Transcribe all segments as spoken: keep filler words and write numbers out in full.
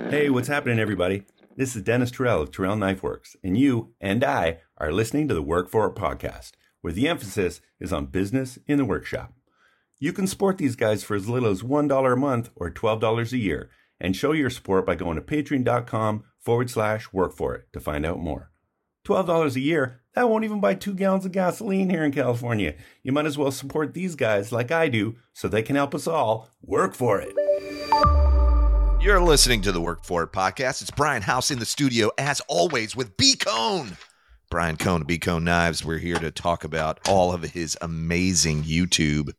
Hey, what's happening, everybody? This is Dennis Terrell of Terrell Knife Works, and you and I are listening to the Work For It podcast, where the emphasis is on business in the workshop. You can support these guys for as little as one dollar a month or twelve dollars a year, and show your support by going to patreon.com forward slash work for it to find out more. twelve dollars a year, that won't even buy two gallons of gasoline here in California. You might as well support these guys like I do so they can help us all work for it. You're listening to the Work For It podcast. It's Brian House in the studio, as always, with B. Cone. Brian Cone of B. Cone Knives. We're here to talk about all of his amazing YouTube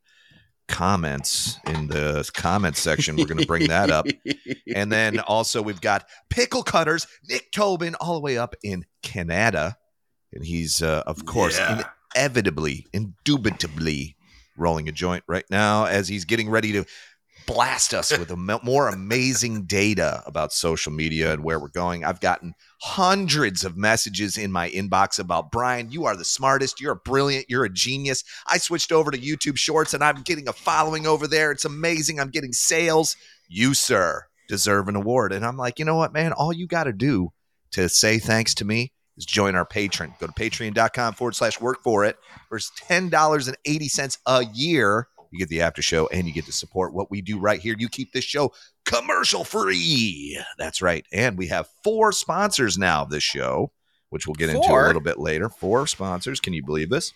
comments in the comments section. We're going to bring that up. And then also we've got Pickle Cutters, Nick Tobin, all the way up in Canada. And he's, uh, of course, Yeah. inevitably, indubitably rolling a joint right now as he's getting ready to blast us with a m- more amazing data about social media and where we're going. I've gotten hundreds of messages in my inbox about, Brian, you are the smartest. You're brilliant. You're a genius. I switched over to YouTube Shorts and I'm getting a following over there. It's amazing. I'm getting sales. You, sir, deserve an award. And I'm like, you know what, man? All you got to do to say thanks to me is join our Patreon. Go to patreon.com forward slash work for it. For ten dollars and eighty cents a year, you get the after show and you get to support what we do right here. You keep this show commercial free. That's right. And we have four sponsors now of this show, which we'll get Four? into a little bit later. Four sponsors. Can you believe this?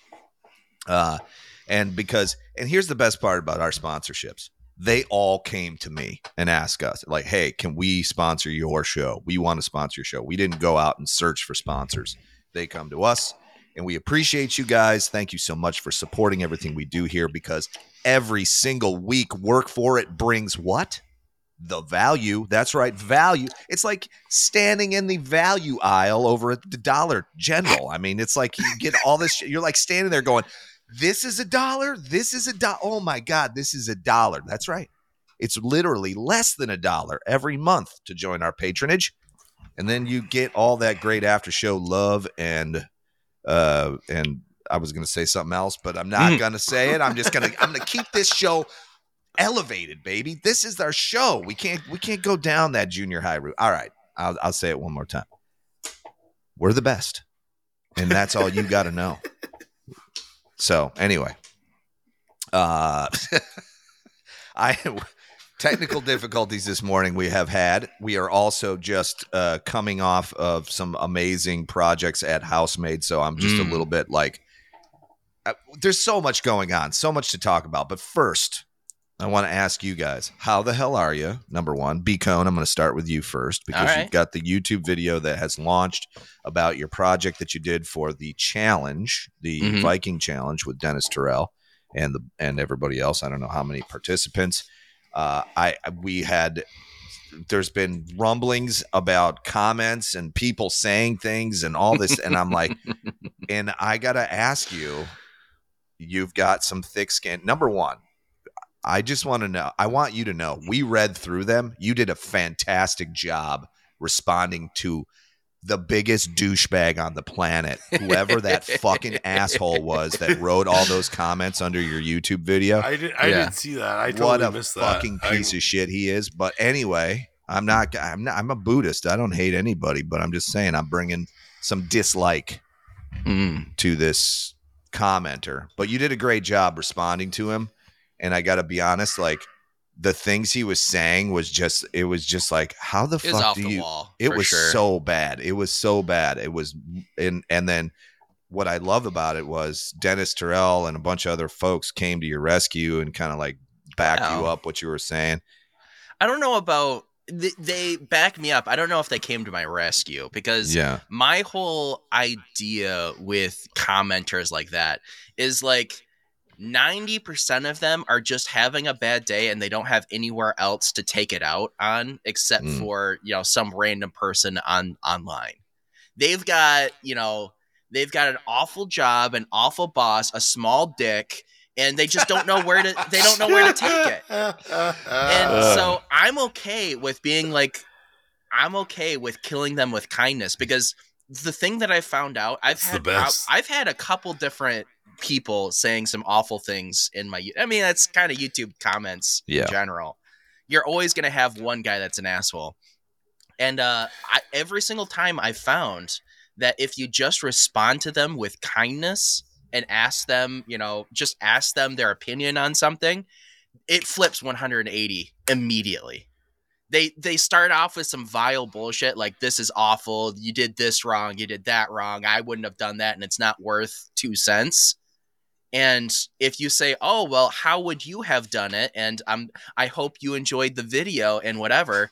Uh, and because, and here's the best part about our sponsorships. They all came to me and asked us, like, hey, can we sponsor your show? We want to sponsor your show. We didn't go out and search for sponsors. They come to us. And we appreciate you guys. Thank you so much for supporting everything we do here, because every single week, Work For It brings what? The value. That's right, value. It's like standing in the value aisle over at the Dollar General. I mean, it's like you get all this shit. You're like standing there going, this is a dollar? This is a dollar? Oh, my God, this is a dollar. That's right. It's literally less than a dollar every month to join our patronage. And then you get all that great after show love and Uh, and I was going to say something else, but I'm not going to say it. I'm just going to, I'm going to keep this show elevated, baby. This is our show. We can't, we can't go down that junior high route. All right. I'll, I'll say it one more time. We're the best. And that's all you got to know. So anyway, uh, I, technical difficulties this morning we have had. We are also just uh, coming off of some amazing projects at Housemade, so I'm just mm. a little bit like, uh, there's so much going on, so much to talk about. But first, I want to ask you guys, how the hell are you? Number one, B. Cone, I'm going to start with you first, because right. You've got the YouTube video that has launched about your project that you did for the challenge, the mm-hmm. Viking challenge with Dennis Terrell and the and everybody else. I don't know how many participants. Uh, I we had there's been rumblings about comments and people saying things and all this, and I'm like, and I gotta ask you, you've got some thick skin. Number one, I just want to know. I want you to know. We read through them. You did a fantastic job responding to the biggest douchebag on the planet, whoever that fucking asshole was that wrote all those comments under your YouTube video. I, did, I yeah. didn't see that. I totally what a missed fucking that. piece I, of shit he is. But anyway, I'm not, I'm not. I'm a Buddhist. I don't hate anybody, but I'm just saying I'm bringing some dislike mm. to this commenter. But you did a great job responding to him, and I got to be honest, like, the things he was saying was just, it was just like, how the it fuck do the you, wall, it was sure. so bad. It was so bad. It was, and, and then what I love about it was Dennis Terrell and a bunch of other folks came to your rescue and kind of like backed wow. you up what you were saying. I don't know about, they backed me up. I don't know if they came to my rescue, because yeah. my whole idea with commenters like that is like, ninety percent of them are just having a bad day and they don't have anywhere else to take it out on except mm. for, you know, some random person on online. They've got, you know, they've got an awful job, an awful boss, a small dick, and they just don't know where to, they don't know where to take it. And so I'm okay with being like, I'm okay with killing them with kindness, because the thing that I found out, I've it's had, I've had a couple different people saying some awful things in my, I mean, that's kind of YouTube comments yeah. in general. You're always going to have one guy that's an asshole. And uh, I, every single time I found that if you just respond to them with kindness and ask them, you know, just ask them their opinion on something, it flips one hundred eighty immediately. They they start off with some vile bullshit like, this is awful, you did this wrong, you did that wrong, I wouldn't have done that, and it's not worth two cents. And if you say, oh, well, how would you have done it? And um, I hope you enjoyed the video and whatever.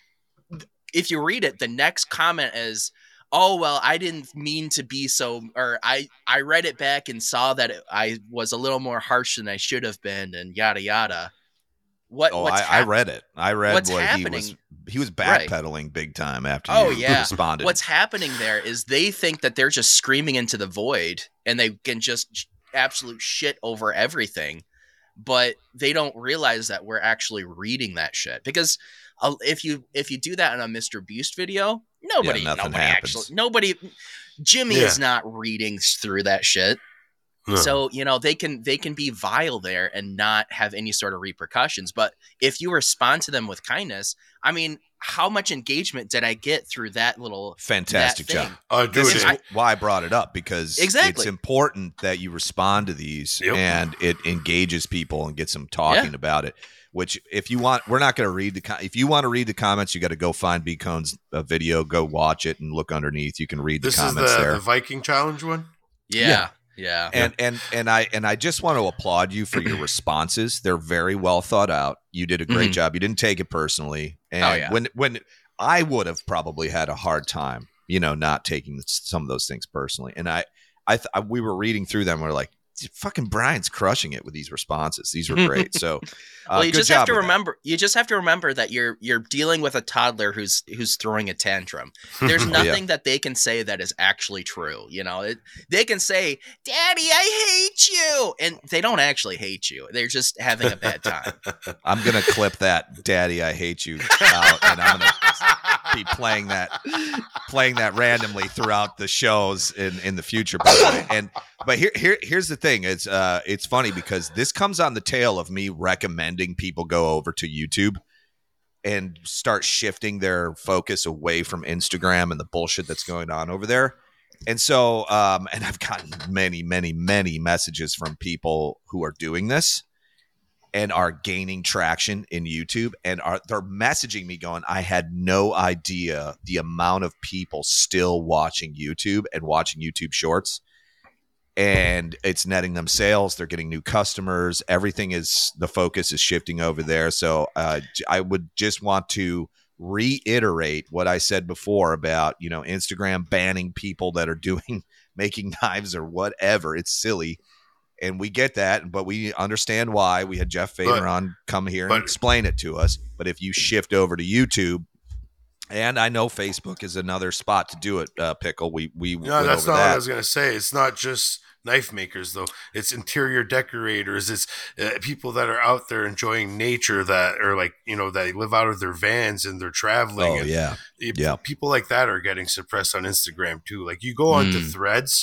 If you read it, the next comment is, oh, well, I didn't mean to be so, or I, I read it back and saw that it, I was a little more harsh than I should have been, and yada, yada. What? Oh, what's I, hap- I read it. I read what's what happening? he was. He was Right. backpedaling big time after Oh, you yeah. responded. What's happening there is they think that they're just screaming into the void and they can just absolute shit over everything, but they don't realize that we're actually reading that shit. Because uh, if you if you do that in a Mister Beast video, nobody, Yeah, nothing nobody happens. actually, nobody, Jimmy Yeah. is not reading through that shit. No. So, you know, they can they can be vile there and not have any sort of repercussions. But if you respond to them with kindness, I mean, how much engagement did I get through that little Fantastic that job. thing? Uh, dude, This is I- why I brought it up, because Exactly. it's important that you respond to these Yep. and it engages people and gets them talking Yeah. about it. Which, if you want, we're not going to read the. Com- if you want to read the comments, you got to go find B Cone's uh, video, go watch it, and look underneath. You can read the this is comments the, there. the Viking challenge one. Yeah. Yeah. Yeah. and and and I and I just want to applaud you for your responses. They're very well thought out. You did a great Mhm. job. You didn't take it personally. And Oh, yeah. when when I would have probably had a hard time, you know, not taking some of those things personally. And I I, th- I we were reading through them. We're like, fucking Brian's crushing it with these responses. These were great. So, uh, Well, you good just job have to with that. remember. You just have to remember that you're you're dealing with a toddler who's who's throwing a tantrum. There's Oh, yeah. nothing that they can say that is actually true. You know, it, they can say, "Daddy, I hate you," and they don't actually hate you. They're just having a bad time. I'm gonna clip that "Daddy, I hate you" out, and I'm gonna be playing that playing that randomly throughout the shows in in the future, by the way. And but here here here's the thing: it's uh it's funny because this comes on the tail of me recommending people go over to YouTube and start shifting their focus away from Instagram and the bullshit that's going on over there. And so, um, and I've gotten many, many, many messages from people who are doing this and are gaining traction in YouTube, and are they're messaging me going, I had no idea the amount of people still watching YouTube and watching YouTube shorts, and it's netting them sales. They're getting new customers. Everything is, the focus is shifting over there. So uh, j- I would just want to reiterate what I said before about, you know, Instagram banning people that are doing, making knives or whatever. It's silly. And we get that, but we understand why. We had Jeff Fader But- on come here but- and explain it to us. But if you shift over to YouTube, and I know Facebook is another spot to do it, uh, Pickle. We we No, went that's over not that. what I was gonna say. It's not just knife makers though. It's interior decorators. It's uh, people that are out there enjoying nature, that are like, you know, that live out of their vans and they're traveling. Oh and yeah, it- yeah. people like that are getting suppressed on Instagram too. Like you go onto Mm. Threads,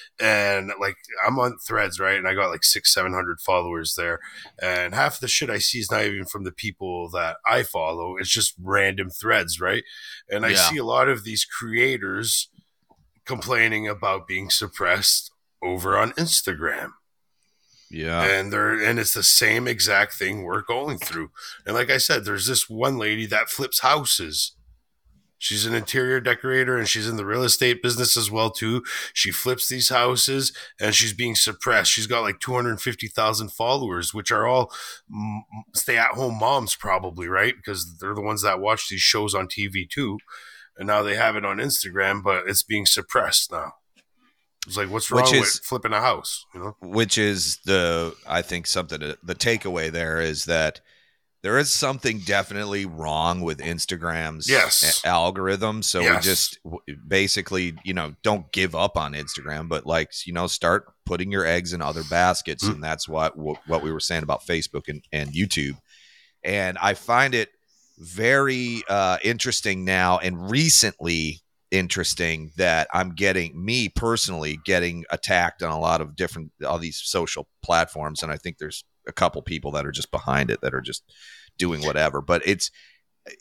and like I'm on Threads, right? And I got like six, seven hundred followers there, and half the shit I see is not even from the people that I follow. It's just random threads, right? And I Yeah. see a lot of these creators complaining about being suppressed over on Instagram. Yeah. And they're and it's the same exact thing we're going through. And like I said, there's this one lady that flips houses. She's an interior decorator and she's in the real estate business as well too. She flips these houses and she's being suppressed. She's got like two hundred fifty thousand followers, which are all mm, stay-at-home moms probably, right? Because they're the ones that watch these shows on T V too. And now they have it on Instagram, but it's being suppressed now. It's like, what's wrong Which with is- flipping a house? You know? Which is the, I think something to, the takeaway there is that there is something definitely wrong with Instagram's Yes. a- algorithm. So we Yes. just w- basically, you know, don't give up on Instagram, but like, you know, start putting your eggs in other baskets. Mm. And that's what, what we were saying about Facebook and, and YouTube. And I find it very uh, interesting now and recently interesting that I'm getting, me personally, getting attacked on a lot of different, all these social platforms. And I think there's a couple people that are just behind it that are just doing whatever. But it's,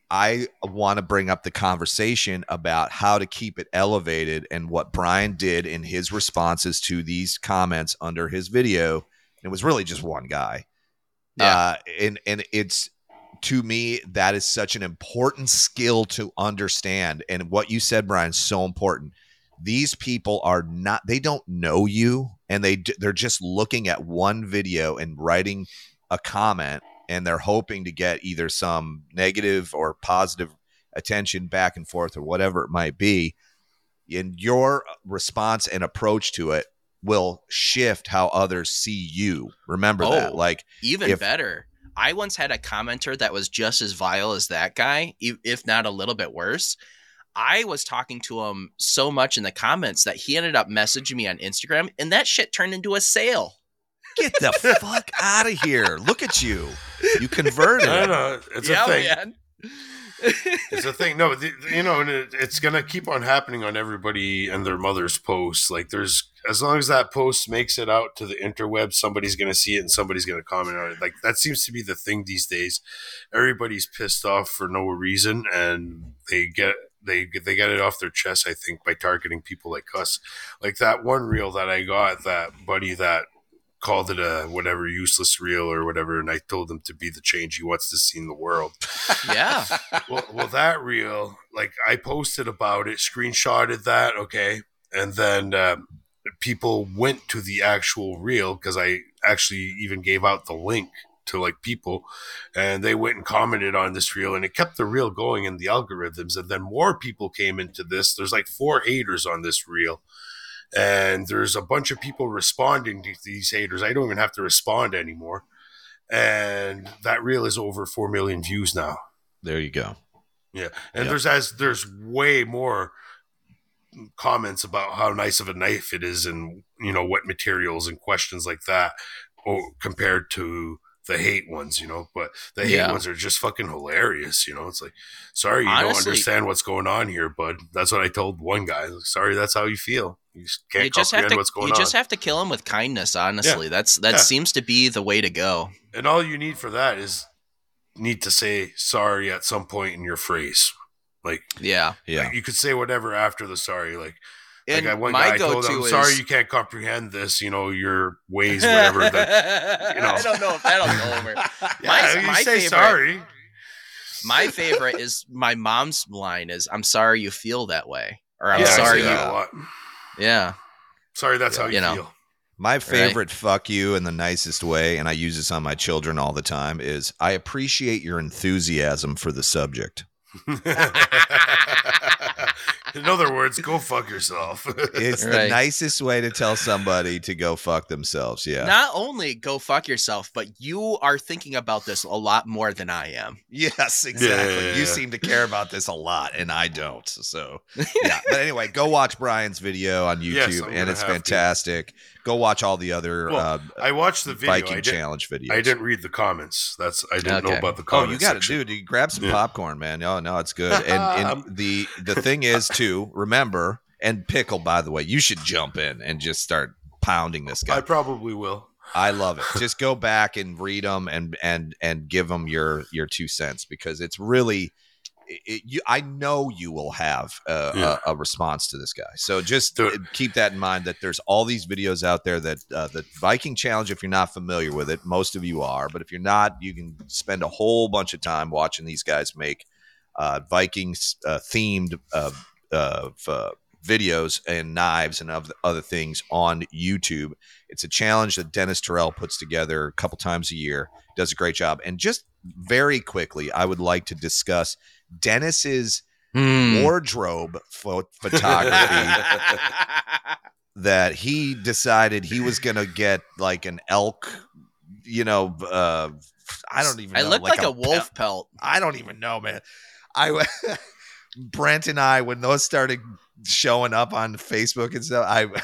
I want to bring up the conversation about how to keep it elevated and what Brian did in his responses to these comments under his video. It was really just one guy. Yeah. Uh, and, and it's, to me, that is such an important skill to understand. And what you said, Brian, is so important. These people are not, they don't know you, and they, they're just looking at one video and writing a comment, and they're hoping to get either some negative or positive attention back and forth or whatever it might be. And your response and approach to it will shift how others see you. Remember Oh, that. Like, Even if- better. I once had a commenter that was just as vile as that guy, i- if not a little bit worse. I was talking to him so much in the comments that he ended up messaging me on Instagram, and that shit turned into a sale. get the fuck out of here. Look at you. You converted. I don't know. It's yeah, a thing. man. It's a thing. No, but the, you know, and it, it's gonna keep on happening on everybody and their mother's posts. Like, there's as long as that post makes it out to the interweb, somebody's gonna see it and somebody's gonna comment on it. Like, that seems to be the thing these days. Everybody's pissed off for no reason, and they get they they get it off their chest. I think by targeting people like us. Like that one reel that I got, that buddy that called it a whatever useless reel or whatever, and I told him to be the change he wants to see in the world. Yeah. well, well, that reel, like I posted about it, screenshotted that, okay, and then um, people went to the actual reel because I actually even gave out the link to like people, and they went and commented on this reel, and it kept the reel going in the algorithms, and then more people came into this. There's like four haters on this reel. And there's a bunch of people responding to these haters. I don't even have to respond anymore. And that reel is over four million views now. There you go. Yeah. And Yep. there's as there's way more comments about how nice of a knife it is and, you know, what materials and questions like that oh, compared to the hate ones, you know. But the hate Yeah. ones are just fucking hilarious, you know. It's like, sorry, you don't Honestly- understand what's going on here, bud. That's what I told one guy. Like, sorry, that's how you feel. You just can't You just have comprehend to what's going you on. just have to kill him with kindness, honestly. That's that Yeah. seems to be the way to go. And all you need for that is need to say sorry at some point in your phrase. Like, Yeah. Yeah. like you could say whatever after the sorry. Like, And like I, one my guy told go-to him, is sorry you can't comprehend this, you know, your ways, whatever. that, you know. I don't know if that'll go over. yeah, My- you my say favorite- sorry. My favorite is my mom's line is "I'm sorry you feel that way," or "I'm Yeah, I sorry say you." that a lot. Yeah. Sorry, that's how you, You know. feel. My favorite fuck you in the nicest way, and I use this on my children all the time, is I appreciate your enthusiasm for the subject. In other words, go fuck yourself. It's the Right. nicest way to tell somebody to go fuck themselves. Yeah. Not only go fuck yourself, but you are thinking about this a lot more than I am. Yes, exactly. Yeah, yeah, You yeah. seem to care about this a lot, and I don't. So, yeah. But anyway, go watch Brian's video on YouTube, Yes, I'm and gonna it's have to. fantastic. Go watch all the other Well, uh, I watched the video. Viking I didn't, Challenge videos. I didn't read the comments. That's I didn't know Okay. about the Oh, comments. you got to section. do, dude. Grab some Yeah. popcorn, man. Oh, no, it's good. And, and the the thing is, too, remember, and Pickle, by the way, you should jump in and just start pounding this guy. I probably will. I love it. Just go back and read them and and and give them your your two cents, because it's really, it, you, I know you will have a, Yeah. a, a response to this guy. So just Do it. keep that in mind, that there's all these videos out there that uh, the Viking Challenge, if you're not familiar with it, most of you are, but if you're not, you can spend a whole bunch of time watching these guys make uh, Vikings uh, themed uh, uh, uh, videos and knives and of other things on YouTube. It's a challenge that Dennis Terrell puts together a couple times a year. Does a great job. And just very quickly, I would like to discuss Dennis's Hmm. wardrobe pho- photography that he decided he was going to get like an elk, you know, uh, I don't even I know. look like, a, pe- wolf pelt. I don't even know, man. I Brent and I, when those started showing up on Facebook and stuff, I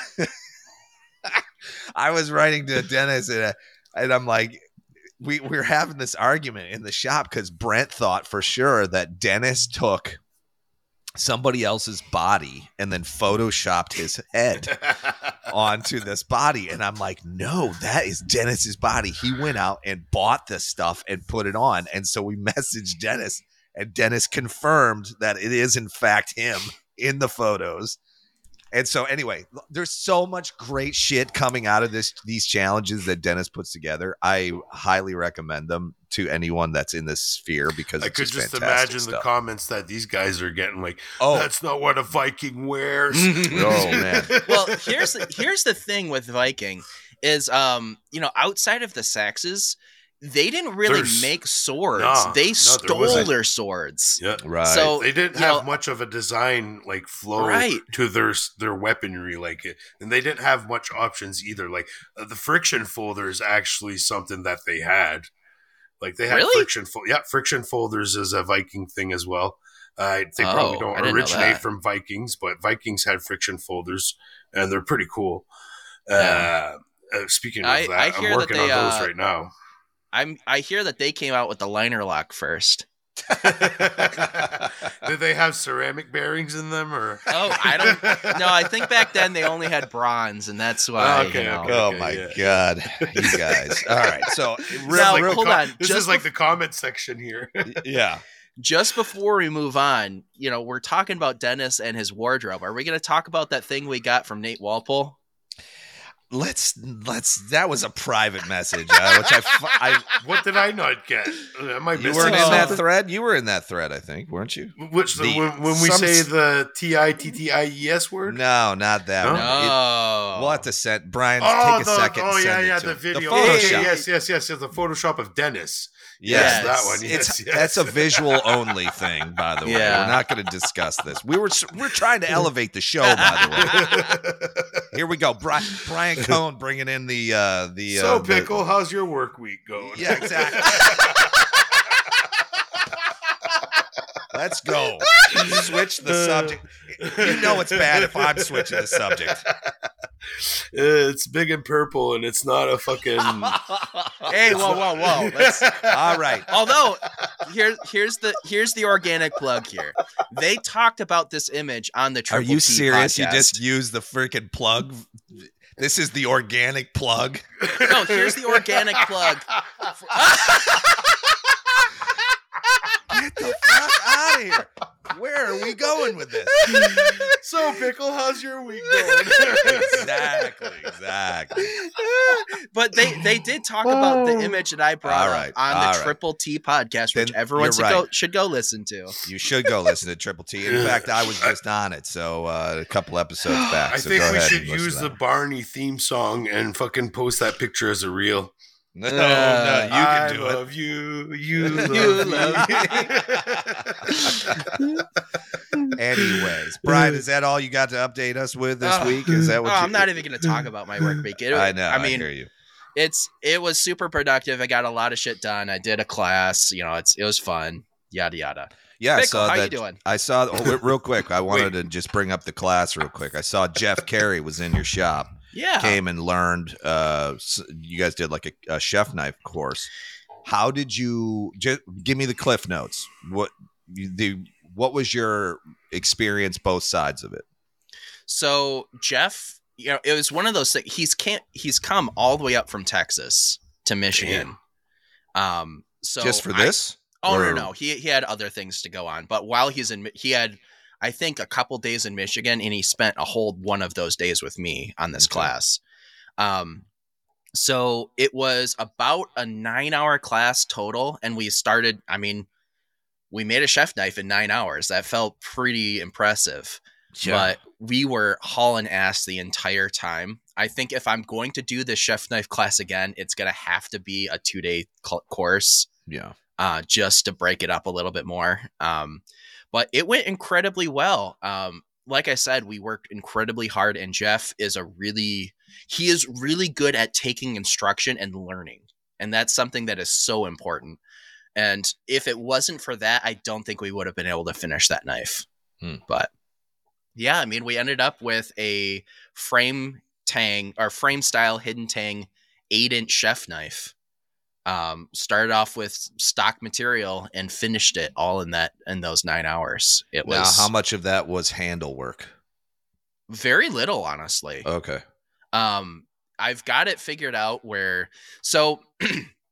I was writing to Dennis and, uh, and I'm like, we, we were having this argument in the shop because Brent thought for sure that Dennis took somebody else's body and then photoshopped his head onto this body. And I'm like, no, that is Dennis's body. He went out and bought this stuff and put it on. And so we messaged Dennis and Dennis confirmed that it is in fact him in the photos. And so anyway, there's so much great shit coming out of this these challenges that Dennis puts together. I highly recommend them to anyone that's in this sphere because I it's could just, just imagine stuff. the comments that these guys are getting like, oh, that's not what a Viking wears. oh man. Well, here's the, here's the thing with Viking is, um, you know, outside of the Saxes, they didn't really There's- make swords. Nah, they no, stole there wasn't. their swords. Yeah. Right. So They didn't you have know, much of a design like flow Right. to their their weaponry, like it, and they didn't have much options either. Like uh, the friction folder is actually something that they had. Like they had Really? friction fo- yeah, friction folders is a Viking thing as well. Uh, they probably Oh, don't I didn't know originate that. from Vikings, but Vikings had friction folders, and they're pretty cool. Yeah. Uh, uh, speaking of I- that, I I'm hear that working they, on those uh, right now. I'm I hear that they came out with the liner lock first. Did they have ceramic bearings in them, or? Oh, I don't. No, I think back then they only had bronze, and that's why. Okay, you know. okay. Oh my yeah. god, you guys! All right, so real, Now, real hold co- on, This just is like bef- the comment section here. yeah. Just before we move on, you know, we're talking about Dennis and his wardrobe. Are we going to talk about that thing we got from Nate Walpole? Let's let's. That was a private message, uh, which I, I What did I not get? Am I you missing weren't in that something? thread. You were in that thread, I think, weren't you? Which the, The- when, when we some say s- the T I T T I E S word? No, not that No? one. It- No. we'll have to send Brian. Oh, take a the, second. oh and yeah, send yeah, it to the him. video. The Yeah, yeah, Photoshop. yes, yes, yes, yes, the Photoshop of Dennis. Yes, Yes, that one, yes, it's, yes. That's a visual only thing, by the way. Yeah. We're not going to discuss this. We were we're trying to elevate the show, by the way. Here we go. Brian, Brian Cohn bringing in the uh, the so, uh, the- Pickle, how's your work week going? Yeah, exactly. Let's go. Switch the subject. You know it's bad if I'm switching the subject. It's big and purple, and it's not a fucking. Hey, whoa, whoa, whoa. Let's, All right. although here's here's the here's the organic plug here. They talked about this image on the Are Triple you T serious? You podcast. just used the freaking plug. This is the organic plug. No, here's the organic plug. Get the fuck out of here. Where are we going with this? So, Pickle, how's your week going? Exactly. Exactly. But they they did talk about the image that I brought All up right, on all the right. Triple T podcast, which Then everyone you're should right. go should go listen to. You should go listen to Triple T. In fact, I was just on it, so uh, a couple episodes back. I so think go we ahead should and listen use to the that. Barney theme song and fucking post that picture as a reel. No, no, you I can do it. love you. You love, You me. love Anyways, Brian, is that all you got to update us with this Uh, week? Is that what Oh, you, I'm not even going to talk about my work week. It- I know. I mean, hear you. it's it was super productive. I got a lot of shit done. I did a class. You know, it's it was fun. Yada yada. Yeah, I Pickle, saw how that. you doing? I saw. Oh, real quick, I wanted to just bring up the class real quick. I saw Jeff Carey was in your shop. Yeah. Came and learned. Uh, s- you guys did like a, a chef knife course. How did you? Just give me the cliff notes. What you- the? What was your experience? Both sides of it. So Jeff, you know, it was one of those things. He's can't. He's come all the way up from Texas to Michigan. Um. So just for I- this? Oh Or- no, no, he he had other things to go on. But while he's in, he had, I think, a couple days in Michigan, and he spent a whole one of those days with me on this Okay. class. Um, so it was about a nine-hour class total, and we started. I mean, we made a chef knife in nine hours. That felt pretty impressive. But we were hauling ass the entire time. I think if I'm going to do the chef knife class again, it's gonna have to be a two-day cl- course. yeah. Uh, just to break it up a little bit more. Um, but it went incredibly well. Um, like I said, we worked incredibly hard, and Jeff is a really, he is really good at taking instruction and learning. And that's something that is so important. And if it wasn't for that, I don't think we would have been able to finish that knife. Hmm. But yeah, I mean, we ended up with a frame tang or frame style hidden tang eight inch chef knife. Um, started off with stock material and finished it all in that in those nine hours. It was Now, how much of that was handle work? very little, honestly. Okay. Um, I've got it figured out where so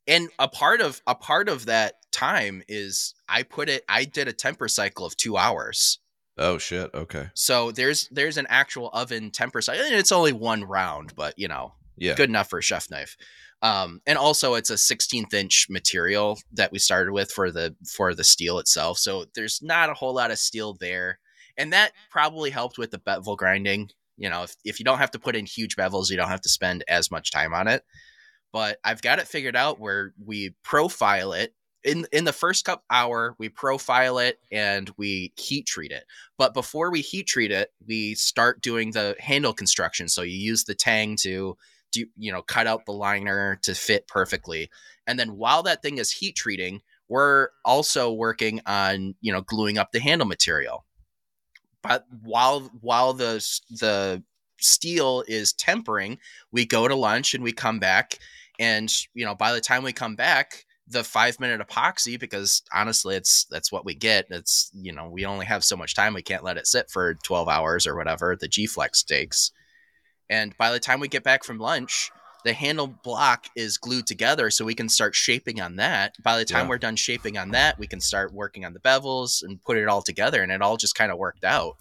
And a part of a part of that time is I put it I did a temper cycle of two hours. Oh shit. Okay. So there's there's an actual oven temper cycle. And it's only one round, but you know, Yeah. good enough for a chef knife. Um, and also it's a sixteenth inch material that we started with for the for the steel itself. So there's not a whole lot of steel there. And that probably helped with the bevel grinding. You know, if, if you don't have to put in huge bevels, you don't have to spend as much time on it. But I've got it figured out where we profile it. In in the first cup hour, we profile it and we heat treat it. But before we heat treat it, we start doing the handle construction. So you use the tang to do, you know, cut out the liner to fit perfectly. And then while that thing is heat treating, we're also working on, you know, gluing up the handle material. But while while the the steel is tempering, we go to lunch and we come back. And, you know, by the time we come back, the five minute epoxy, because honestly, it's that's what we get. It's, you know, we only have so much time. We can't let it sit for twelve hours or whatever the G-Flex takes. And by the time we get back from lunch, the handle block is glued together so we can start shaping on that. By the time Yeah. we're done shaping on that, we can start working on the bevels and put it all together. And it all just kind of worked out.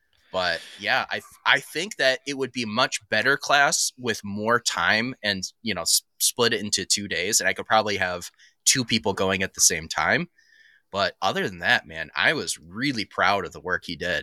But yeah, I I think that it would be much better class with more time and, you know, s- split it into two days. And I could probably have two people going at the same time. But other than that, man, I was really proud of the work he did.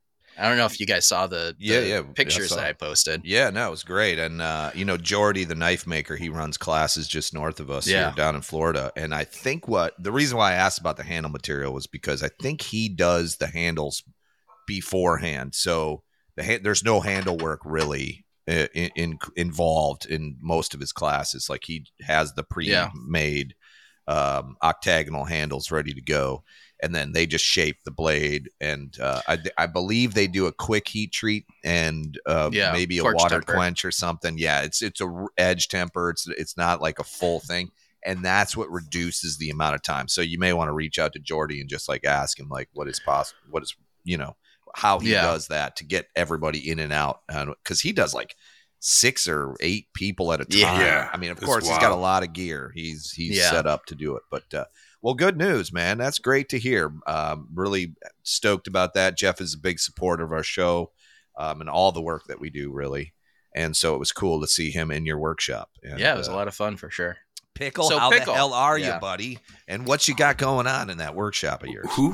I don't know if you guys saw the, the Yeah, yeah, pictures I saw that I it. posted. Yeah, no, it was great. And, uh, you know, Jordy, the knife maker, he runs classes just north of us Yeah. here down in Florida. And I think what the reason why I asked about the handle material was because I think he does the handles beforehand. So the ha- there's no handle work really uh, in, in involved in most of his classes. Like he has the pre-made um, octagonal handles ready to go. And then they just shape the blade, and uh, I, I believe they do a quick heat treat and uh, Yeah, maybe a torch water temper. quench or something. Yeah, it's it's a r- edge temper. It's it's not like a full thing, and that's what reduces the amount of time. So you may want to reach out to Jordy and just like ask him like what is possible, what is you know how he Yeah. does that to get everybody in and out, because he does like six or eight people at a time. Yeah. I mean, of It's course, he's got a wild. lot of gear. He's he's Yeah. set up to do it, but. Uh, Well, good news, man. That's great to hear. Um, really stoked about that. Jeff is a big supporter of our show um, and all the work that we do, really. And so it was cool to see him in your workshop. And, Yeah, it was uh, a lot of fun for sure. Pickle, So, how Pickle, the hell are yeah. you, buddy? And what you got going on in that workshop of yours? Who?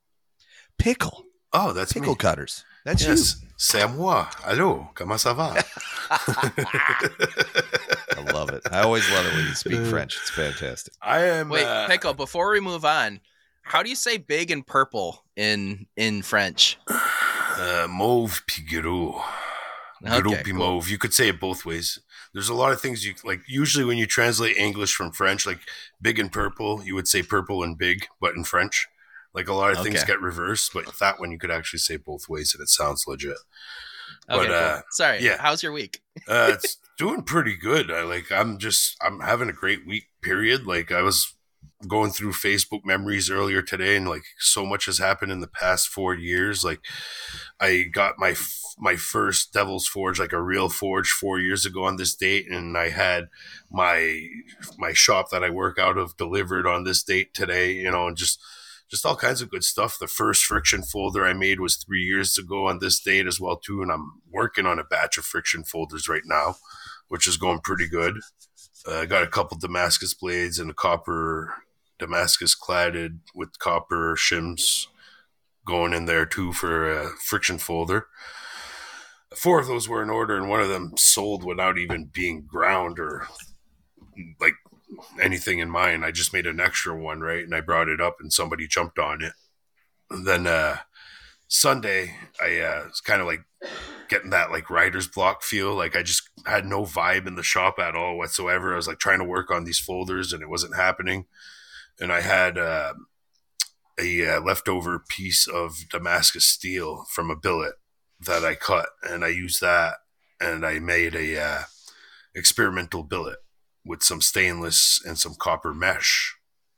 Pickle. Oh, that's Pickle me. cutters. That's Yes, c'est moi. Allô, comment ça va? you. I love it. I always love it when you speak French. It's fantastic. I am. Wait, uh, Pickle, before we move on, how do you say big and purple in in French? uh, mauve puis gros. Gros Okay, puis cool. mauve. You could say it both ways. There's a lot of things you like. Usually, when you translate English from French, like big and purple, you would say purple and big, but in French, like a lot of things Okay. get reversed. But that one, you could actually say both ways, and it sounds legit. Okay, But, cool. uh, Sorry. yeah. How's your week? Uh, it's doing pretty good. I like. I'm just. I'm having a great week. Period. Like I was going through Facebook memories earlier today, and like so much has happened in the past four years. Like I got my f- my first Devil's Forge, like a real forge, four years ago on this date, and I had my my shop that I work out of delivered on this date today. You know, and just. Just all kinds of good stuff. The first friction folder I made was three years ago on this date as well too, and I'm working on a batch of friction folders right now, which is going pretty good. Uh, I got a couple Damascus blades and a copper Damascus cladded with copper shims going in there too for a friction folder. Four of those were in order, and one of them sold without even being ground or like anything in mind. I just made an extra one, right? And I brought it up and somebody jumped on it. And then uh Sunday, I uh was kind of like getting that like writer's block feel. Like I just had no vibe in the shop at all whatsoever. I was like trying to work on these folders and it wasn't happening. And I had uh, a uh, leftover piece of Damascus steel from a billet that I cut, and I used that, and I made a uh, experimental billet with some stainless and some copper mesh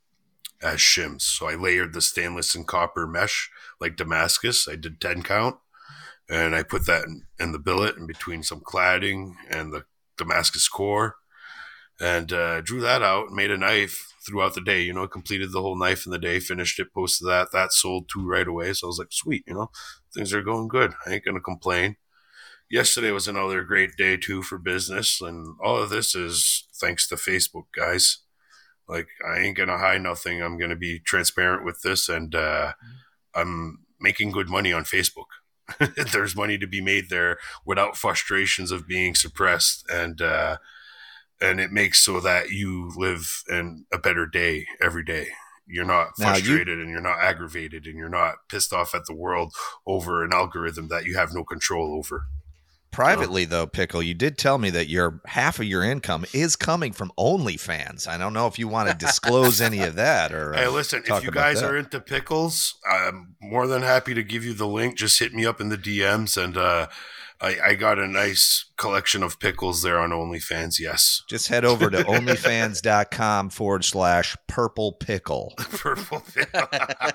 as shims. So I layered the stainless and copper mesh like Damascus. I did ten count, and I put that in, in the billet in between some cladding and the Damascus core. and uh, drew that out, made a knife throughout the day. You know, completed the whole knife in the day, finished it, posted that. That sold two right away. So I was like, sweet, you know, things are going good. I ain't gonna complain. Yesterday was another great day too for business, and all of this is thanks to Facebook, guys. Like, I ain't gonna hide nothing. I'm gonna be transparent with this, and uh, I'm making good money on Facebook. There's money to be made there without frustrations of being suppressed, and uh, and it makes so that you live in a better day every day. You're not Now, you- frustrated and you're not aggravated and you're not pissed off at the world over an algorithm that you have no control over. Privately, though, Pickle, you did tell me that your half of your income is coming from OnlyFans. I don't know if you want to disclose any of that or. Hey, uh, listen, talk if you about guys that. are into pickles, I'm more than happy to give you the link. Just hit me up in the D Ms, and uh, I, I got a nice collection of pickles there on OnlyFans, yes. Just head over to onlyfans.com forward slash purple pickle. Purple pickle.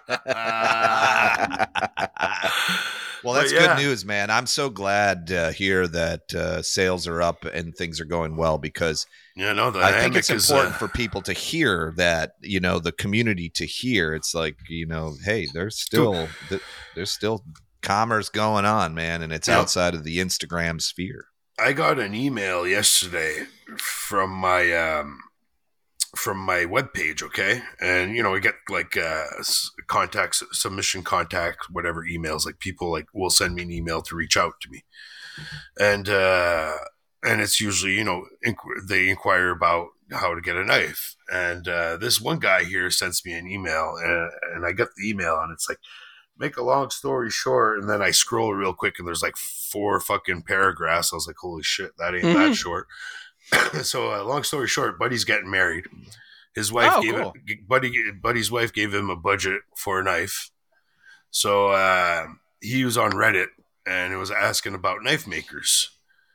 Well, that's But yeah. good news, man. I'm so glad to hear that uh, sales are up and things are going well, because Yeah, no, the I think it's hammock is, important uh, for people to hear that, you know, the community to hear. It's like, you know, hey, there's still th- there's still commerce going on, man, and it's Yep. outside of the Instagram sphere. I got an email yesterday from my um, from my webpage, okay? And, you know, we get like uh, s- contacts, submission contact, whatever emails, like people like will send me an email to reach out to me. And, uh, and it's usually, you know, inqu- they inquire about how to get a knife. And uh, this one guy here sends me an email, and, and I get the email, and it's like, make a long story short. And then I scroll real quick, and there's like four fucking paragraphs. I was like, holy shit, that ain't Mhm. that short. So, uh, long story short, Buddy's getting married. His wife Oh, gave cool. it, Buddy, Buddy's wife gave him a budget for a knife. So uh, he was on Reddit and it was asking about knife makers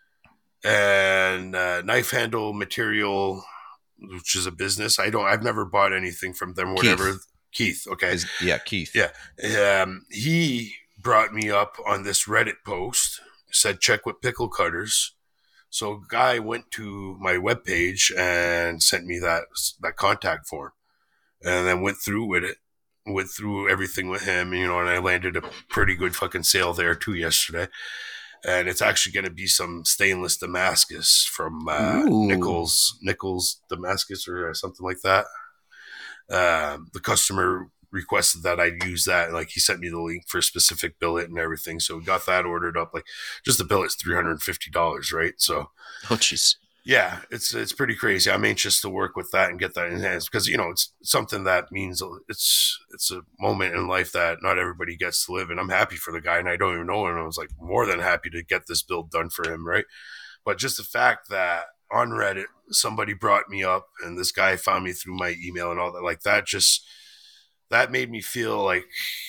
and uh, knife handle material, which is a business. I don't, I've never bought anything from them. Whatever, Keith. Okay, Is, yeah, Keith. Yeah. Um, he brought me up on this Reddit post, said check with pickle cutters. So a guy went to my webpage and sent me that that contact form, and then went through with it, went through everything with him, you know, and I landed a pretty good fucking sale there too yesterday. And it's actually going to be some stainless Damascus from uh, Ooh. Nichols, Nichols Damascus or something like that. Um, the customer requested that I use that. Like, he sent me the link for a specific billet and everything. So we got that ordered up. Like, just the billet's three hundred fifty dollars, right? So Oh, jeez. yeah, it's it's pretty crazy. I'm anxious to work with that and get that in hands, because, you know, it's something that means it's it's a moment in life that not everybody gets to live. And I'm happy for the guy, and I don't even know him. I was like more than happy to get this build done for him, right? But just the fact that on Reddit somebody brought me up and this guy found me through my email and all that, like that just that made me feel like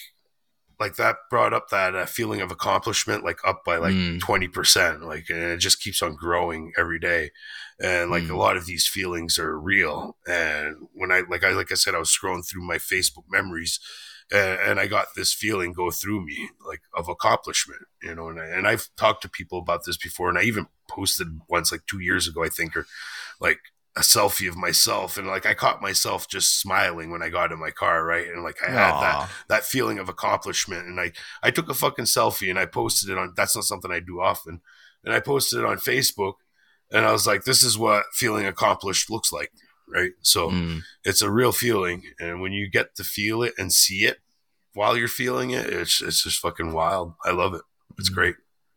like that brought up that uh, feeling of accomplishment, like up by like Mm. twenty percent, like, and it just keeps on growing every day. And like Mm. a lot of these feelings are real. And when I, like I, like I said, I was scrolling through my Facebook memories, and, and I got this feeling go through me, like, of accomplishment, you know, and I, and I've talked to people about this before, and I even posted once, like two years ago, I think, or like a selfie of myself, and like I caught myself just smiling when I got in my car, right? And like I had that Aw. that feeling of accomplishment, and I I took a fucking selfie and I posted it on. That's not something I do often, and I posted it on Facebook, and I was like, this is what feeling accomplished looks like, right? So Mm. it's a real feeling, and when you get to feel it and see it while you're feeling it, it's it's just fucking wild. I love it. It's great.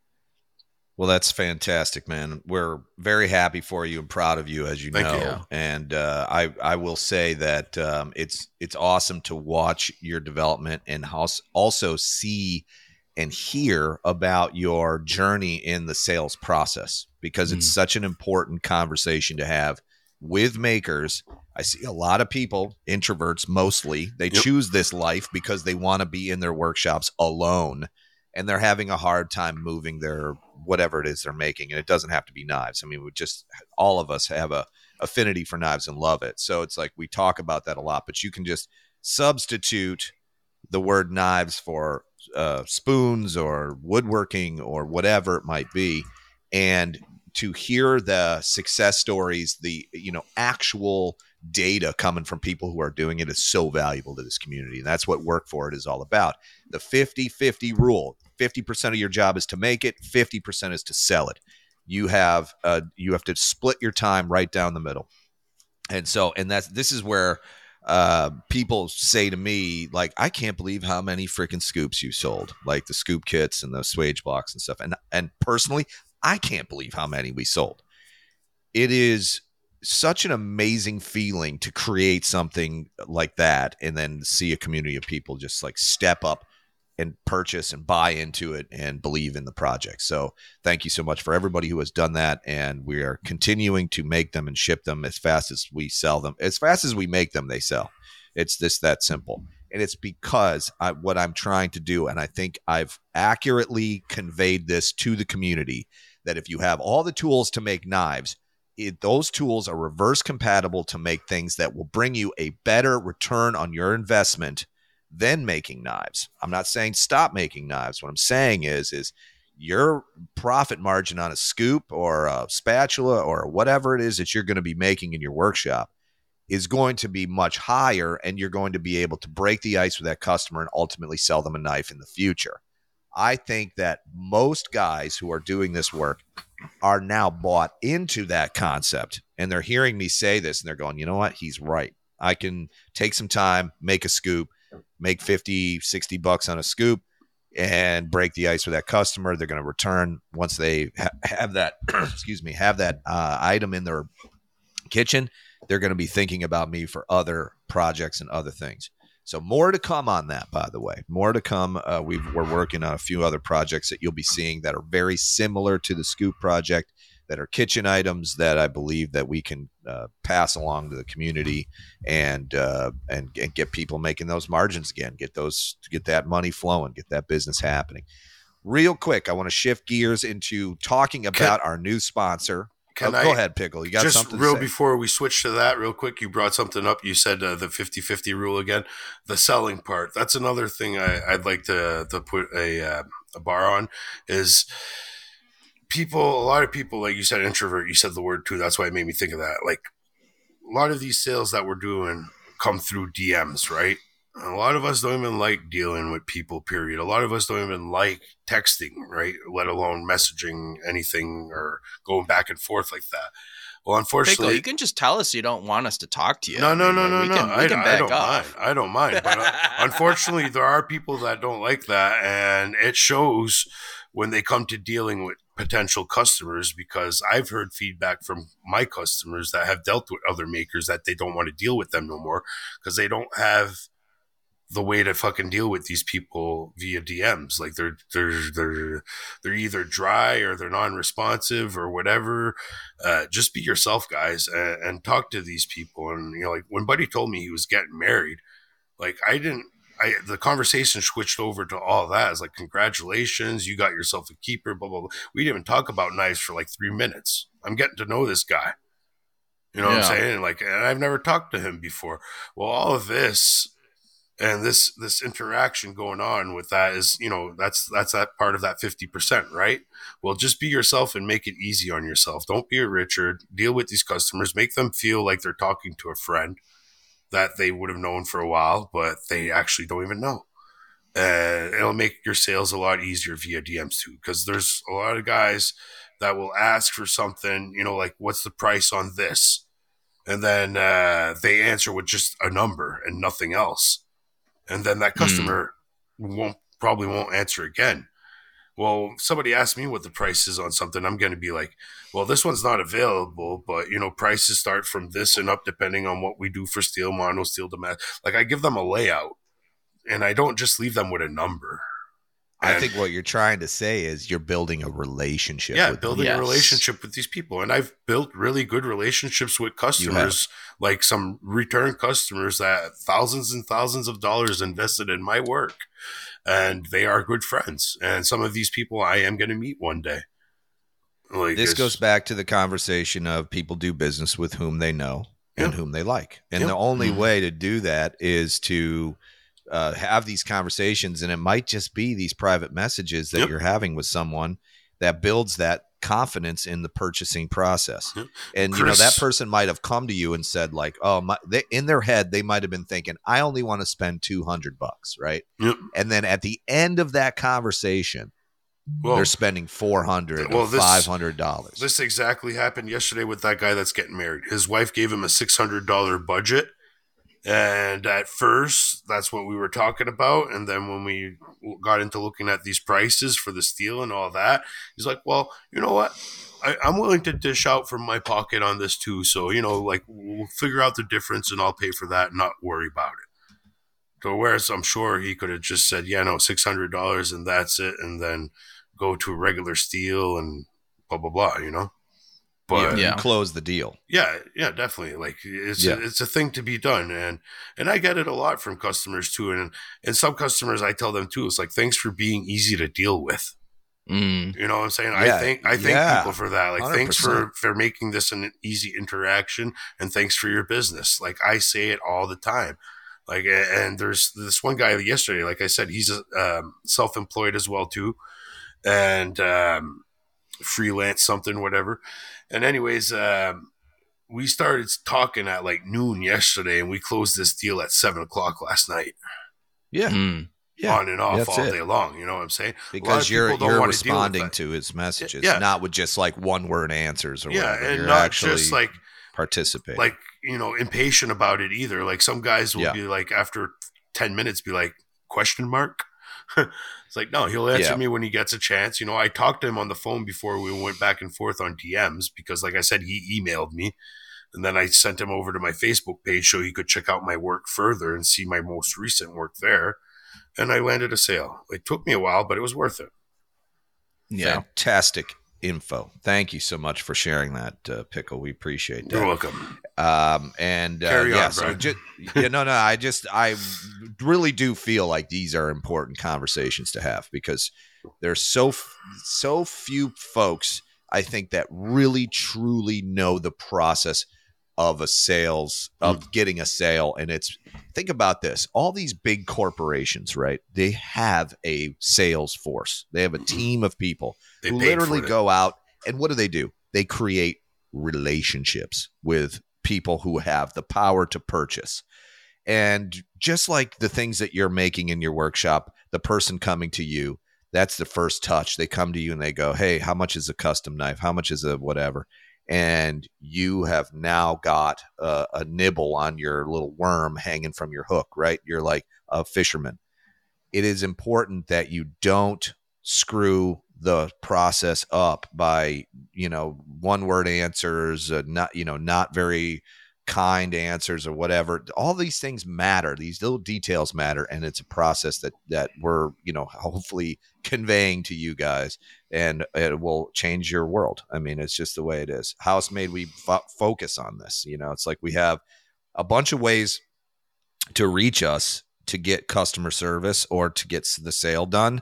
Well, that's fantastic, man. We're very happy for you and proud of you, as you Thank know. you. And uh, I I will say that um, it's it's awesome to watch your development and hos- also see and hear about your journey in the sales process, because it's Mm. such an important conversation to have with makers. I see a lot of people, introverts mostly, they Yep. choose this life because they want to be in their workshops alone, and they're having a hard time moving their whatever it is they're making. And it doesn't have to be knives. I mean, we just, all of us have a affinity for knives and love it. So it's like, we talk about that a lot, but you can just substitute the word knives for uh, spoons or woodworking or whatever it might be, and to hear the success stories, the, you know, actual data coming from people who are doing it is so valuable to this community. And that's what Work For It is all about. The fifty fifty rule. fifty percent of your job is to make it, fifty percent is to sell it. You have uh, you have to split your time right down the middle. And so, and that's, this is where uh, people say to me, like, I can't believe how many freaking scoops you sold, like the scoop kits and the swage blocks and stuff. And, and personally, I can't believe how many we sold. It is such an amazing feeling to create something like that and then see a community of people just like step up and purchase and buy into it and believe in the project. So thank you so much for everybody who has done that. And we are continuing to make them and ship them as fast as we sell them. As fast as we make them, they sell. It's this, that simple. And it's because I, what I'm trying to do, and I think I've accurately conveyed this to the community, that if you have all the tools to make knives, it, those tools are reverse compatible to make things that will bring you a better return on your investment than making knives. I'm not saying stop making knives. What I'm saying is, is your profit margin on a scoop or a spatula or whatever it is that you're going to be making in your workshop is going to be much higher, and you're going to be able to break the ice with that customer and ultimately sell them a knife in the future. I think that most guys who are doing this work are now bought into that concept, and they're hearing me say this and they're going, you know what? He's right. I can take some time, make a scoop, make fifty, sixty bucks on a scoop and break the ice with that customer. They're going to return once they ha- have that, excuse me, have that uh, item in their kitchen. They're going to be thinking about me for other projects and other things. So more to come on that, by the way, more to come. Uh, we've, we're working on a few other projects that you'll be seeing that are very similar to the Scoop project, that are kitchen items that I believe that we can uh, pass along to the community and, uh, and and get people making those margins again, get those, get that money flowing, get that business happening. Real quick, I want to shift gears into talking about can, our new sponsor. Can oh, I, go ahead, Pickle. You got just something real to say? Before we switch to that real quick, you brought something up. You said uh, the fifty fifty rule again, the selling part. That's another thing I, I'd like to, to put a, uh, a bar on is people, a lot of people, like you said, introvert, you said the word too. That's why it made me think of that. Like a lot of these sales that we're doing come through D Ms, right? A lot of us don't even like dealing with people, period. A lot of us don't even like texting, right? Let alone messaging anything or going back and forth like that. Well, unfortunately, Pickle, you can just tell us you don't want us to talk to you. No, no, I mean, no, like, no, we no. Can, we I, can I back don't off. mind. I don't mind. But uh, unfortunately, there are people that don't like that, and it shows when they come to dealing with potential customers, because I've heard feedback from my customers that have dealt with other makers that they don't want to deal with them no more because they don't have the way to fucking deal with these people via D Ms. Like they're they're they're they're either dry or they're non-responsive or whatever. Uh, just be yourself, guys, and, and talk to these people. And you know, like when Buddy told me he was getting married, like I didn't. I the conversation switched over to all that. It's like, congratulations, you got yourself a keeper. Blah blah blah. We didn't even talk about knives for like three minutes. I'm getting to know this guy. You know Yeah. what I'm saying? Like, and I've never talked to him before. Well, all of this. And this this interaction going on with that is, you know, that's that's that part of that fifty percent, right? Well, just be yourself and make it easy on yourself. Don't be a Richard. Deal with these customers. Make them feel like they're talking to a friend that they would have known for a while, but they actually don't even know. And it'll make your sales a lot easier via D Ms too, because there's a lot of guys that will ask for something, you know, like, what's the price on this? And then uh, they answer with just a number and nothing else. And then that customer mm. won't probably won't answer again. Well, somebody asks me what the price is on something, I'm going to be like, well, this one's not available, but, you know, prices start from this and up depending on what we do for steel, mono, steel, demand. Like, I give them a layout, and I don't just leave them with a number. I And, think what you're trying to say is you're building a relationship. yeah, with building Yes. a relationship with these people. And I've built really good relationships with customers, like some return customers that thousands and thousands of dollars invested in my work. And they are good friends. And some of these people I am going to meet one day. Like This it's- goes back to the conversation of people do business with whom they know and Yeah. whom they like. And Yeah. the only Mhm. way to do that is to uh, have these conversations. And it might just be these private messages that Yep. you're having with someone that builds that confidence in the purchasing process. Yeah. And, Chris, you know, that person might have come to you and said like, oh, my, they, in their head, they might've been thinking, I only want to spend two hundred bucks. Right. Yep. And then at the end of that conversation, well, they're spending four hundred well, or this- five hundred dollars. This exactly happened yesterday with that guy that's getting married. His wife gave him a six hundred dollars budget. And at first, that's what we were talking about. And then when we got into looking at these prices for the steel and all that, he's like, well, you know what? I, I'm willing to dish out from my pocket on this too. So, you know, like we'll figure out the difference and I'll pay for that and not worry about it. So whereas I'm sure he could have just said, yeah, no, six hundred dollars and that's it. And then go to regular steel and blah, blah, blah, you know? But yeah, Yeah. close the deal. yeah, yeah, definitely. Like it's Yeah. a, it's a thing to be done, and and I get it a lot from customers too, and and some customers I tell them too. It's like thanks for being easy to deal with. Mm. You know what I'm saying? Yeah, I thank I thank yeah, people for that. Like one hundred thanks percent. for for making this an easy interaction, and thanks for your business. Like I say it all the time. Like and there's this one guy yesterday. Like I said, he's a, um, self-employed as well too, and um, freelance something whatever. And anyways, um, we started talking at like noon yesterday, and we closed this deal at seven o'clock last night, Yeah. Mm. Yeah. on and off that's all it. day long. You know what I'm saying? A lot Because of you're people don't you're wanna deal with responding that. to his messages, Yeah. not with just like one word answers or Yeah, whatever. and You're not actually just like participating. like you know impatient about it either. Like some guys will Yeah. be like after ten minutes, be like question mark. It's like no, he'll answer Yeah. me when he gets a chance. You know, I talked to him on the phone before we went back and forth on D Ms because, like I said, he emailed me. And then I sent him over to my Facebook page so he could check out my work further and see my most recent work there. And I landed a sale. It took me a while, but it was worth it. Yeah. Fantastic info. Thank you so much for sharing that, uh, Pickle. We appreciate that. You're welcome. Um, and uh, Carry on, yeah, so Brian. just, yeah, no, no, I just, I really do feel like these are important conversations to have because there's so, so few folks, I think, that really truly know the process of a sales, of getting a sale. And it's, think about this, all these big corporations, right? They have a sales force. They have a team of people They who paid literally for it. go out and what do they do? They create relationships with people who have the power to purchase. And just like the things that you're making in your workshop, the person coming to you, that's the first touch. They come to you and they go, hey, how much is a custom knife? How much is a whatever? And you have now got a, a nibble on your little worm hanging from your hook, right? You're like a fisherman. It is important that you don't screw the process up by, you know, one word answers, uh, not, you know, not very kind answers or whatever. All these things matter. These little details matter. And it's a process that, that we're, you know, hopefully conveying to you guys, and it will change your world. I mean, it's just the way it is. Housemade, we fo- focus on this. You know, it's like we have a bunch of ways to reach us to get customer service or to get the sale done.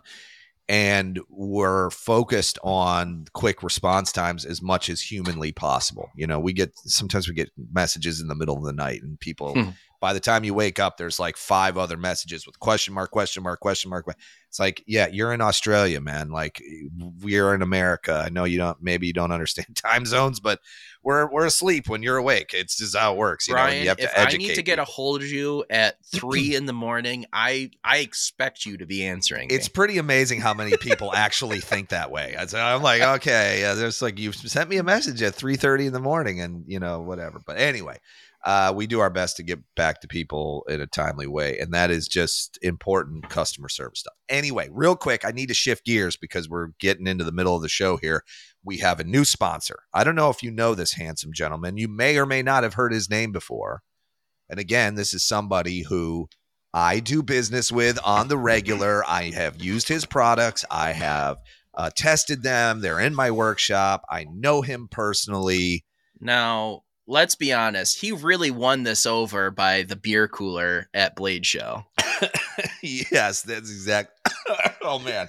And we're focused on quick response times as much as humanly possible. You know, we get, sometimes we get messages in the middle of the night and people, Hmm. by the time you wake up, there's like five other messages with question mark, question mark, question mark. It's like, yeah, you're in Australia, man. Like we're in America. I know you don't, maybe you don't understand time zones, but we're, we're asleep when you're awake. It's just how it works. You know, Brian, you have to if I educate need to get a people. hold of you at three in the morning, I I expect you to be answering. It's me. pretty amazing how many people actually think that way. So I'm like, okay, yeah, there's like, you've sent me a message at three thirty in the morning and, you know, whatever. But anyway, uh, we do our best to get back to people in a timely way. And that is just important customer service stuff. Anyway, real quick, I need to shift gears because we're getting into the middle of the show here. We have a new sponsor. I don't know if you know this handsome gentleman. You may or may not have heard his name before. And again, this is somebody who I do business with on the regular. I have used his products. I have uh, tested them. They're in my workshop. I know him personally. Now, let's be honest. He really won this over by the beer cooler at Blade Show. Yes, that's exact. Oh, man.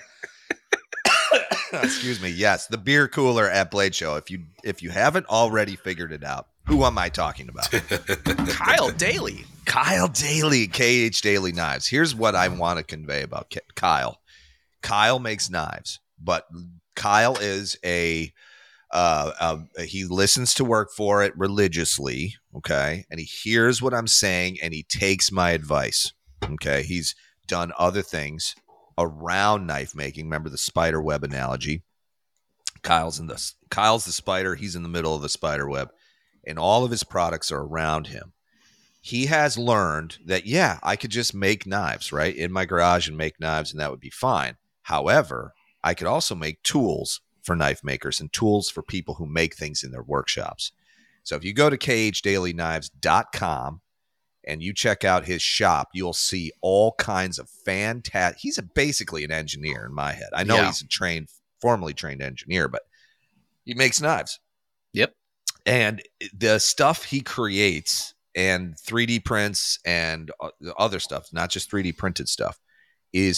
Excuse me. Yes, the beer cooler at Blade Show. If you if you haven't already figured it out, who am I talking about? Kyle Daly. Kyle Daly, K H Daily Knives. Here's what I want to convey about K- Kyle. Kyle makes knives, but Kyle is a Uh, uh, he listens to Work For It religiously, okay? And he hears what I'm saying, and he takes my advice, okay? He's done other things around knife making. Remember the spider web analogy? Kyle's in the Kyle's the spider. He's in the middle of the spider web, and all of his products are around him. He has learned that, yeah, I could just make knives, right, in my garage and make knives, and that would be fine. However, I could also make tools for knife makers and tools for people who make things in their workshops. So if you go to K H Daily Knives dot com and you check out his shop, you'll see all kinds of fantastic. He's a, basically an engineer in my head. I know Yeah. he's a trained, formally trained engineer, but he makes knives. Yep. And the stuff he creates and three D prints and other stuff, not just three D printed stuff, is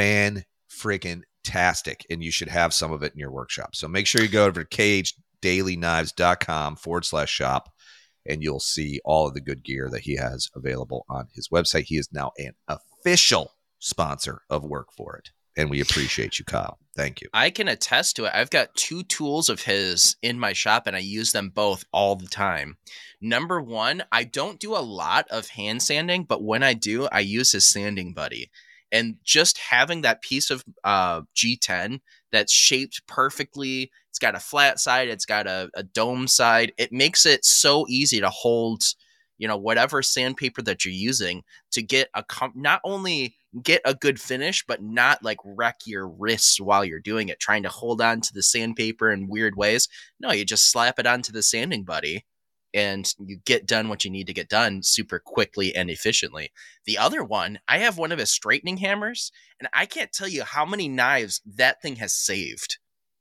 fan-freaking-tastic, and you should have some of it in your workshop. So make sure you go over to K H Daily Knives dot com forward slash shop, and you'll see all of the good gear that he has available on his website. He is now an official sponsor of Work For It, and we appreciate you, Kyle. Thank you. I can attest to it. I've got two tools of his in my shop, and I use them both all the time. Number one, I don't do a lot of hand sanding, but when I do, I use his sanding buddy. And just having that piece of uh, G ten that's shaped perfectly, it's got a flat side, it's got a, a dome side. It makes it so easy to hold, you know, whatever sandpaper that you're using to get a com- not only get a good finish, but not like wreck your wrists while you're doing it, trying to hold on to the sandpaper in weird ways. No, you just slap it onto the sanding buddy and you get done what you need to get done super quickly and efficiently. The other one, I have one of his straightening hammers, and I can't tell you how many knives that thing has saved.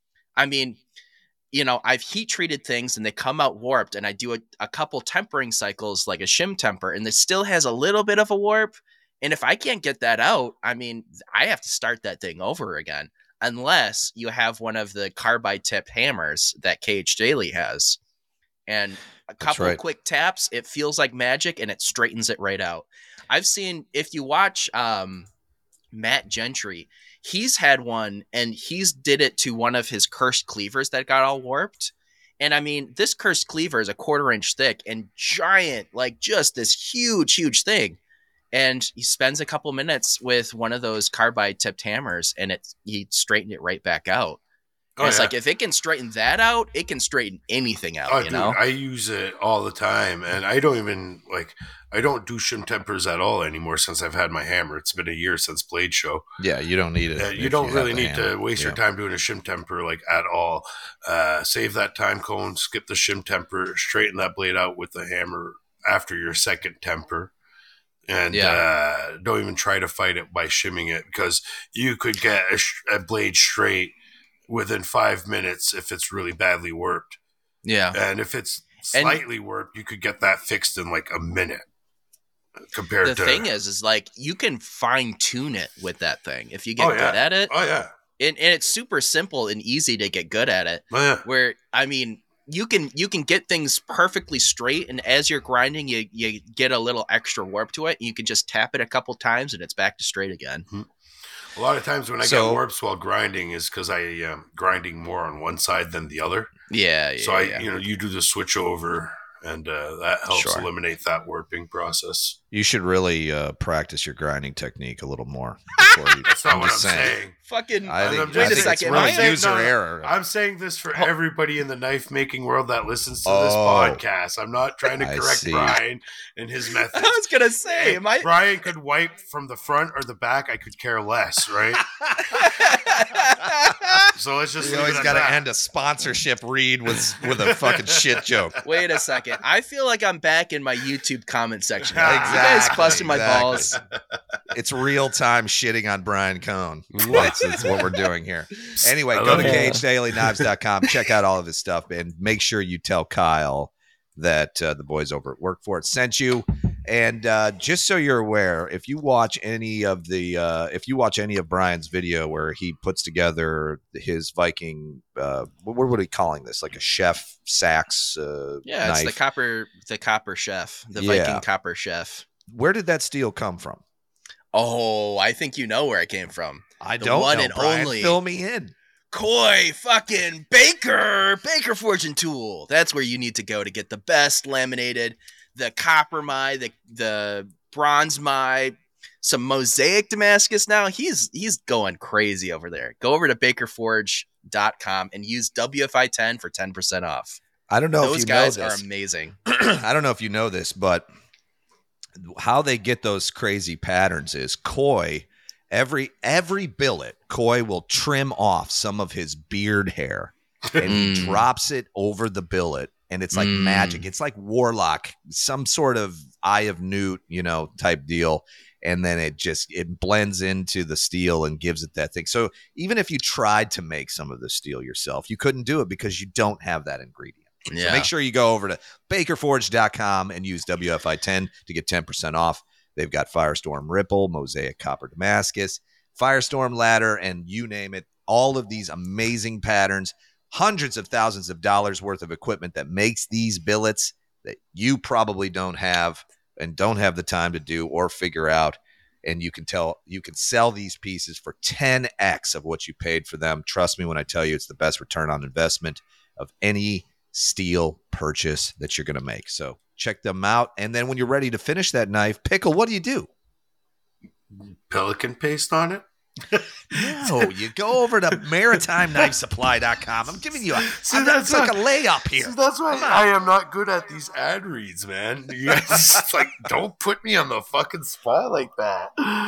I mean, you know, I've heat treated things and they come out warped, and I do a, a couple tempering cycles like a shim temper, and it still has a little bit of a warp. And if I can't get that out, I mean, I have to start that thing over again, unless you have one of the carbide tipped hammers that K H Daily has. And a couple right. quick taps, it feels like magic, and it straightens it right out. I've seen, if you watch um, Matt Gentry, he's had one, and he's did it to one of his cursed cleavers that got all warped. And I mean, this cursed cleaver is a quarter inch thick and giant, like just this huge, huge thing. And he spends a couple minutes with one of those carbide tipped hammers, and it he straightened it right back out. Oh, it's yeah. like, if it can straighten that out, it can straighten anything out, Oh, you dude, know? I use it all the time, and I don't even like. I don't do shim tempers at all anymore since I've had my hammer. It's been a year since Blade Show. Yeah, you don't need it. Uh, you if don't have really the need hammer. to waste Yeah. your time doing a shim temper like at all. Uh, save that time cone, skip the shim temper, straighten that blade out with the hammer after your second temper. And Yeah. uh, don't even try to fight it by shimming it, because you could get a, sh- a blade straight within five minutes if it's really badly warped. Yeah. And if it's And- slightly warped, you could get that fixed in like a minute. Compared The to thing is, is like, you can fine tune it with that thing if you get Oh, yeah. good at it. oh yeah, And, and it's super simple and easy to get good at it. oh yeah. Where, I mean, you can you can get things perfectly straight, and as you're grinding, you you get a little extra warp to it. You can just tap it a couple times, and it's back to straight again. A lot of times when I So- get warps while grinding is because I am grinding more on one side than the other. Yeah, yeah. so I, yeah. you know, you do the switch over, and uh, that helps Sure. eliminate that warping process. You should really uh, practice your grinding technique a little more. Before you, That's not what I'm just saying. Fucking I think, I'm I just think saying- it's am really I- user no, no, error. I'm saying this for Oh. everybody in the knife making world that listens to this Oh. podcast. I'm not trying to I correct see. Brian and his I methods. was gonna say, If am I? Brian could wipe from the front or the back, I could care less, right? So let's just You leave always it at got to that. end a sponsorship read with with a fucking shit joke. Wait a second. I feel like I'm back in my YouTube comment section. now. Exactly, You guys busting my exactly. balls. It's real time shitting on Brian Cohn. That's, that's what we're doing here. Anyway, I go love to it. K H Daily Knives dot com. Check out all of his stuff, and make sure you tell Kyle that uh, the boys over at Work For It sent you. And uh, just so you're aware, if you watch any of the, uh, if you watch any of Brian's video where he puts together his Viking, uh, what, what are we calling this? Like a chef Sachs uh, Yeah, knife. it's the copper, the copper chef, the Yeah. Viking copper chef. Where did that steel come from? Oh, I think you know where it came from. I The don't one know, and Brian. only. Fill me in. Koi fucking Baker, Baker Fortune Tool. That's where you need to go to get the best laminated, the copper my, the the bronze my, some mosaic Damascus now. He's he's going crazy over there. Go over to baker forge dot com and use W F I ten for ten percent off. I don't know Those if you guys know are this. amazing. I don't know if you know this, but how they get those crazy patterns is Koi, every every billet, Koi will trim off some of his beard hair and he Mm. drops it over the billet, and it's like Mm. magic. It's like Warlock, some sort of Eye of Newt, you know, type deal. And then it just it blends into the steel and gives it that thing. So even if you tried to make some of the steel yourself, you couldn't do it because you don't have that ingredient. Yeah. So make sure you go over to baker forge dot com and use W F I ten to get ten percent off. They've got Firestorm Ripple, Mosaic Copper Damascus, Firestorm Ladder, and you name it. All of these amazing patterns, hundreds of thousands of dollars worth of equipment that makes these billets that you probably don't have and don't have the time to do or figure out. And you can tell you can sell these pieces for ten x of what you paid for them. Trust me when I tell you it's the best return on investment of any steel purchase that you're going to make. So check them out. And then when you're ready to finish that knife, Pickle, what do you do? Pelican paste on it. No, you go over to maritime knife supply dot com. I'm giving you a, See, I'm, that's it's like not- a layup here. See, that's why Come on. I am not good at these ad reads, man. You guys, like, don't put me on the fucking spot like that.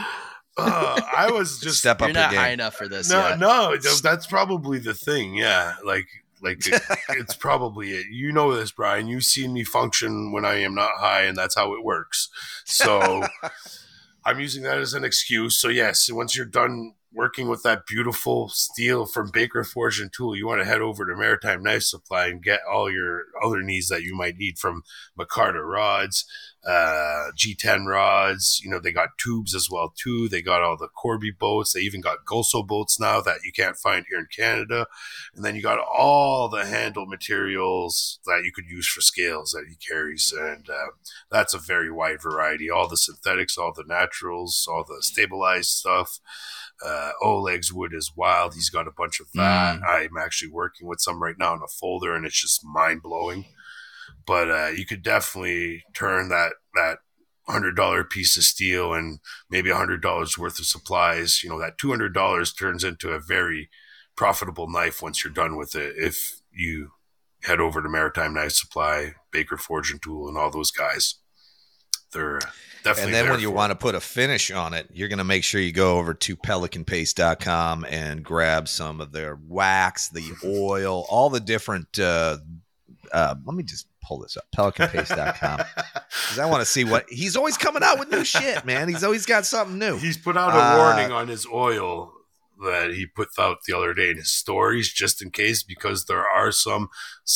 Uh, I was just Step up You're your not game. high enough for this no, yet. no. That's probably the thing. Yeah, like, like it, it's probably it. You know this, Brian. You've seen me function when I am not high, and that's how it works. So I'm using that as an excuse. So yes, once you're done working with that beautiful steel from Baker Forge and Tool, you want to head over to Maritime Knife Supply and get all your other needs that you might need from McCarter rods, uh, G ten rods. You know, they got tubes as well too. They got all the Corby boats. They even got Goso boats now that you can't find here in Canada. And then you got all the handle materials that you could use for scales that he carries. And uh, that's a very wide variety. All the synthetics, all the naturals, all the stabilized stuff. Uh, Oleg's wood is wild. He's got a bunch of that. Mm. I'm actually working with some right now in a folder, and it's just mind blowing. But uh, you could definitely turn that that hundred dollar piece of steel and maybe a hundred dollars worth of supplies. You know, that two hundred dollars turns into a very profitable knife once you're done with it. If you head over to Maritime Knife Supply, Baker Forge and Tool, and all those guys, they're definitely. And then there when you for want it. to put a finish on it, you're going to make sure you go over to pelican paste dot com and grab some of their wax, the oil, all the different. Uh, uh, let me just pull this up, pelican paste dot com, because I want to see what he's always coming out with new shit, man. He's always got something new. He's put out a Uh, warning on his oil that he put out the other day in his stories, just in case, because there are some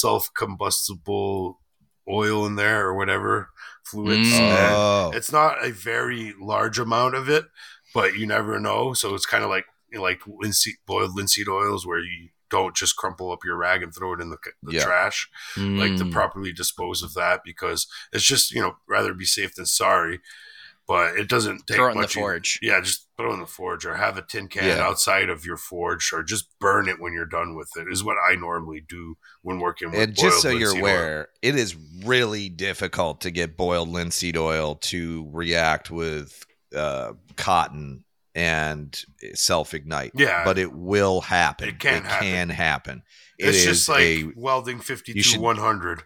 self-combustible oil in there or whatever fluids. Mm. And Oh, it's not a very large amount of it, but you never know. So it's kind of like you know, like linseed, boiled linseed oils, where you don't just crumple up your rag and throw it in the, the Yeah. trash. Like to Mm. properly dispose of that, because it's just, you know, rather be safe than sorry. But it doesn't take Throw it in the much. forge. Yeah, just throw it in the forge, or have a tin can Yeah. outside of your forge, or just burn it when you're done with it, is what I normally do when working with and just boiled so you're linseed oil. aware, it is really difficult to get boiled linseed oil to react with uh, cotton and self ignite. Yeah. but it will happen. It can happen. can happen. It It's is just like a welding you fifty-two should- one hundred.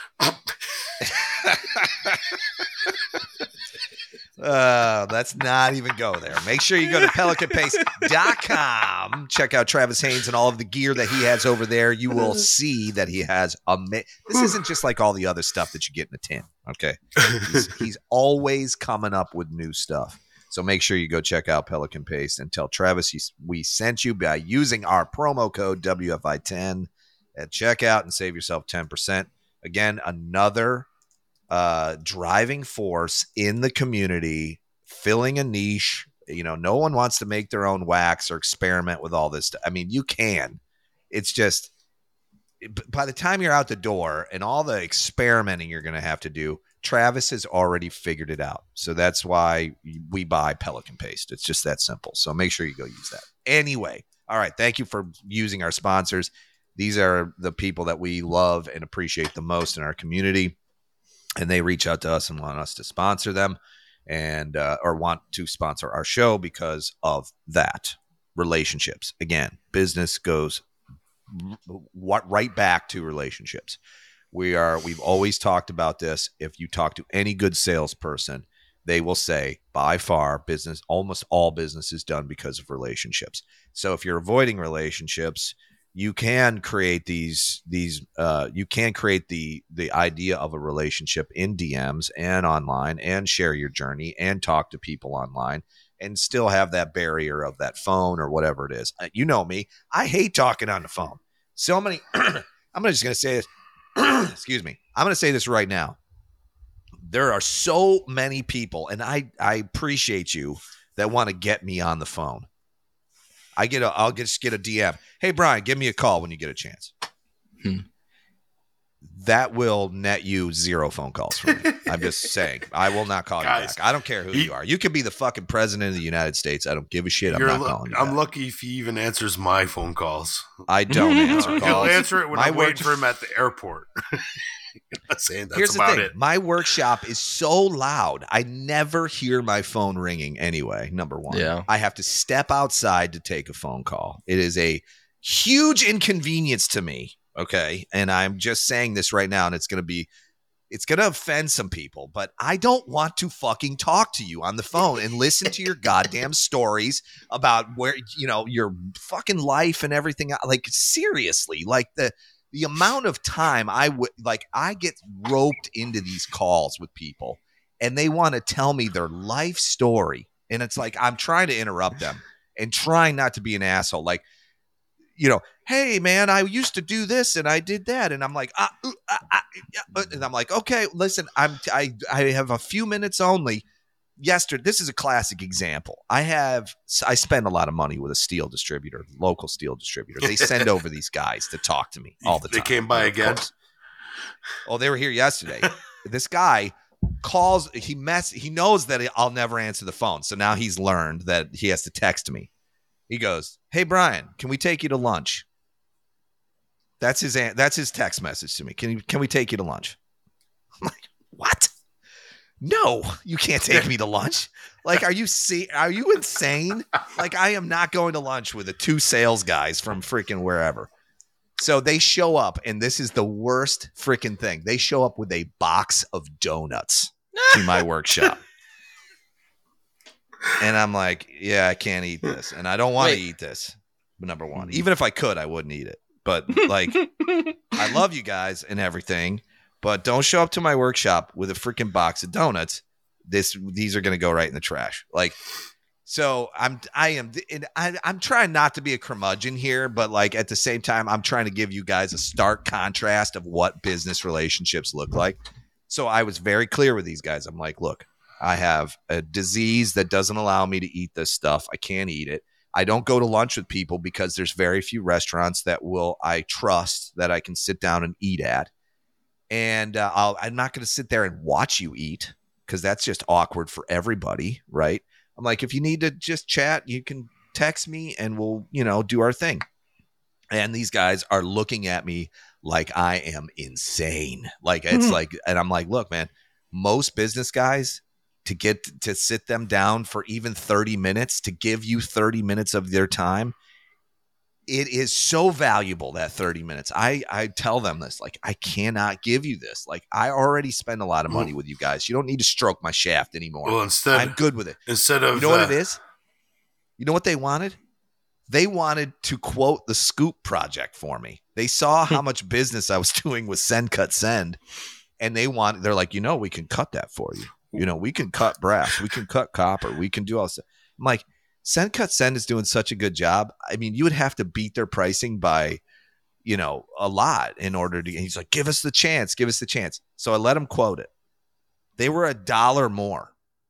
Uh, let's not even go there. Make sure you go to pelican paste dot com. Check out Travis Haynes and all of the gear that he has over there. You will see that he has a. Ama- this isn't just like all the other stuff that you get in a tin. Okay, he's, he's always coming up with new stuff. So make sure you go check out Pelican Paste and tell Travis you, we sent you by using our promo code W F I ten at checkout and save yourself ten percent. Again, another uh, driving force in the community, filling a niche. You know, no one wants to make their own wax or experiment with all this stuff. I mean, you can. It's just b- by the time you're out the door and all the experimenting you're going to have to do, Travis has already figured it out. So that's why we buy Pelican Paste. It's just that simple. So make sure you go use that. Anyway, All right. Thank you for using our sponsors. These are the people that we love and appreciate the most in our community. And they reach out to us and want us to sponsor them and uh, or want to sponsor our show because of that. Relationships. Again, business goes r- right back to relationships. We are, we've always talked about this. If you talk to any good salesperson, they will say by far business, almost all business is done because of relationships. So if you're avoiding relationships, you can create these, these, uh, you can create the, the idea of a relationship in D Ms and online and share your journey and talk to people online and still have that barrier of that phone or whatever it is. You know me, I hate talking on the phone. So many, I'm just going to say this, excuse me. I'm going to say this right now. There are so many people, and I, I appreciate you, that want to get me on the phone. I get a, I'll just get a D M. Hey, Brian, give me a call when you get a chance. Hmm. That will net you zero phone calls from me. I'm just saying. I will not call Guys, you back. I don't care who he, you are. You could be the fucking president of the United States. I don't give a shit. I'm not lu- calling you I'm back. lucky if he even answers my phone calls. I don't answer calls. He'll answer it when my I'm work- waiting for him at the airport. Saying that's Here's about the thing. it. My workshop is so loud. I never hear my phone ringing anyway, number one. Yeah. I have to step outside to take a phone call. It is a huge inconvenience to me, okay? And I'm just saying this right now, and it's going to be, it's going to offend some people, but I don't want to fucking talk to you on the phone and listen to your goddamn stories about where, you know, your fucking life and everything. Like, seriously, like the, The amount of time I would like, I get roped into these calls with people and they want to tell me their life story. And it's like, I'm trying to interrupt them and trying not to be an asshole. Like, you know, hey man, I used to do this and I did that. And I'm like, ah, ooh, ah, ah, yeah. And I'm like, okay, listen, I'm, I, I have a few minutes only. Yesterday, this is a classic example. I have, I spend a lot of money with a steel distributor, local steel distributor. They send over these guys to talk to me all the time. They came by again. Oh, they were here yesterday. This guy calls, he mess, he knows that I'll never answer the phone. So now he's learned that he has to text me. He goes, "Hey Brian, can we take you to lunch?" That's his, that's his text message to me. Can you, can we take you to lunch? I'm like, what? No, you can't take me to lunch. Like, are you see? Are you insane? Like, I am not going to lunch with the two sales guys from freaking wherever. So they show up, and this is the worst freaking thing. They show up with a box of donuts to my workshop. And I'm like, yeah, I can't eat this. And I don't want to eat this, number one. Even if I could, I wouldn't eat it. But, like, I love you guys and everything. But don't show up to my workshop with a freaking box of donuts. This, these are going to go right in the trash. Like, so I'm, I am, I, I'm trying not to be a curmudgeon here, but like at the same time, I'm trying to give you guys a stark contrast of what business relationships look like. So I was very clear with these guys. I'm like, look, I have a disease that doesn't allow me to eat this stuff. I can't eat it. I don't go to lunch with people because there's very few restaurants that will, I trust that I can sit down and eat at. And uh, I'll, I'm not going to sit there and watch you eat because that's just awkward for everybody, right? I'm like, if you need to just chat, you can text me and we'll, you know, do our thing. And these guys are looking at me like I am insane. Like, it's mm-hmm. like, and I'm like, look, man, most business guys, to get to sit them down for even thirty minutes, to give you thirty minutes of their time, it is so valuable, that thirty minutes. I, I tell them this, like, I cannot give you this. Like, I already spend a lot of money with you guys. You don't need to stroke my shaft anymore. Well, instead, I'm good with it. Instead of, you know what uh, it is? You know what they wanted? They wanted to quote the Scoop project for me. They saw how much business I was doing with Send Cut Send, and they want, they're like, you know, we can cut that for you. You know, we can cut brass, we can cut copper, we can do all this. I'm like, Send Cut Send is doing such a good job. I mean, you would have to beat their pricing by, you know, a lot in order to. And he's like, give us the chance, give us the chance. So I let him quote it. They were a dollar more.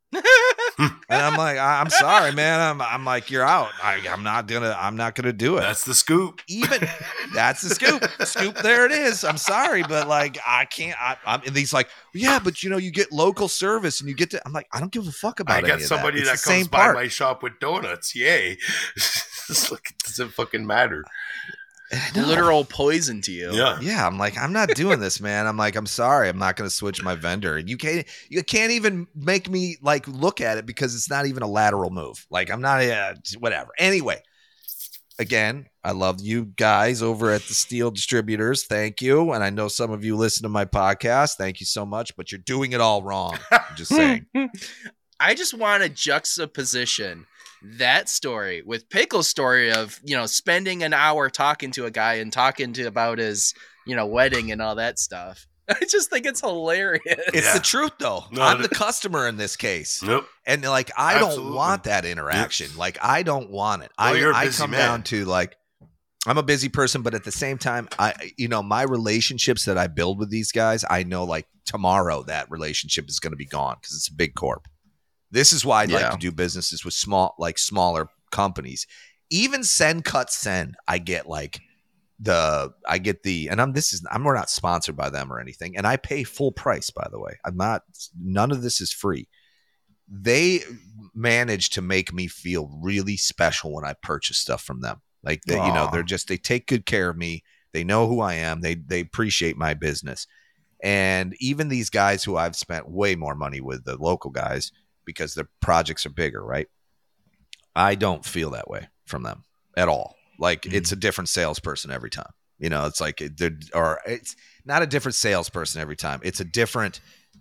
And I'm like, I'm sorry, man. I'm, I'm like, you're out. I, I'm not gonna, I'm not gonna do it. That's the scoop. Even that's the scoop. Scoop. There it is. I'm sorry, but like, I can't. I, I'm. And he's like, yeah, but you know, you get local service and you get to. I'm like, I don't give a fuck about. I got any somebody of that, that comes by part. my shop with donuts. Yay. It's like, it doesn't fucking matter. No. Literal poison to you. Yeah. Yeah, I'm like, I'm not doing this, man. I'm like, I'm sorry, I'm not going to switch my vendor. And you can't, you can't even make me like look at it because it's not even a lateral move. Like, I'm not, uh, whatever. Anyway, again, I love you guys over at the Steel Distributors. Thank you, and I know some of you listen to my podcast. Thank you so much, but you're doing it all wrong. I'm just saying. I just want a juxtaposition. That story with Pickle's story of, you know, spending an hour talking to a guy and talking to about his, you know, wedding and all that stuff. I just think it's hilarious. It's Yeah. the truth, though. No, I'm th- the customer in this case. Nope. And like, I don't Absolutely. want that interaction. Like, I don't want it. Well, I, you're a I busy come man. down to like, I'm a busy person, but at the same time, I, you know, my relationships that I build with these guys, I know like tomorrow that relationship is going to be gone because it's a big corp. This is why I'd like Yeah. to do businesses with small, like smaller companies. Even Send Cut Send, I get like the, I get the, and I'm, this is, I'm we're not sponsored by them or anything. And I pay full price, by the way. I'm not, none of this is free. They manage to make me feel really special when I purchase stuff from them. Like they, you know, Aw. they're just, they take good care of me. They know who I am. They, they appreciate my business. And even these guys who I've spent way more money with, the local guys, because their projects are bigger, right? I don't feel that way from them at all. Like Mm-hmm. it's a different salesperson every time. You know, it's like they're, or it's not a different salesperson every time. It's a different.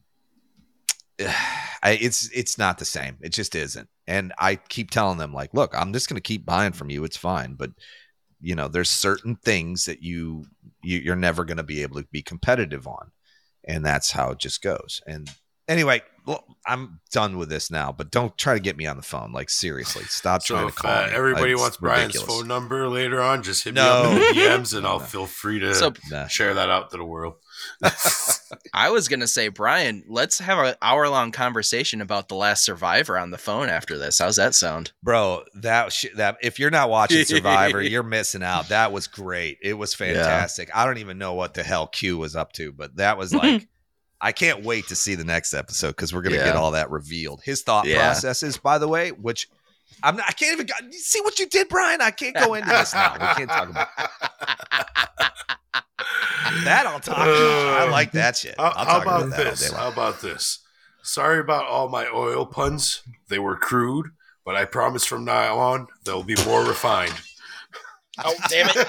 I, it's it's not the same. It just isn't. And I keep telling them like, look, I'm just going to keep buying from you. It's fine, but you know, there's certain things that you, you you're never going to be able to be competitive on, and that's how it just goes. And anyway, well, I'm done with this now, but don't try to get me on the phone. Like, seriously, stop So trying if to call uh, me. everybody It's wants Brian's ridiculous. phone number later on, just hit No. me up in the D Ms and No, I'll no. feel free to So Nah. share that out to the world. I was going to say, Brian, let's have an hour long conversation about The Last Survivor on the phone after this. How's that sound? Bro, that sh- that if you're not watching Survivor, you're missing out. That was great. It was fantastic. I don't even know what the hell Q was up to, but that was like, I can't wait to see the next episode because we're gonna Yeah. get all that revealed. His thought Yeah. processes, by the way, which I'm not. I can't even you see what you did, Brian. I can't go into this now. We can't talk about that. I'll talk. about. I like that shit. How, I'll how talk about about that all this? day How long. about this? Sorry about all my oil puns. They were crude, but I promise from now on they'll be more refined. Oh, damn it.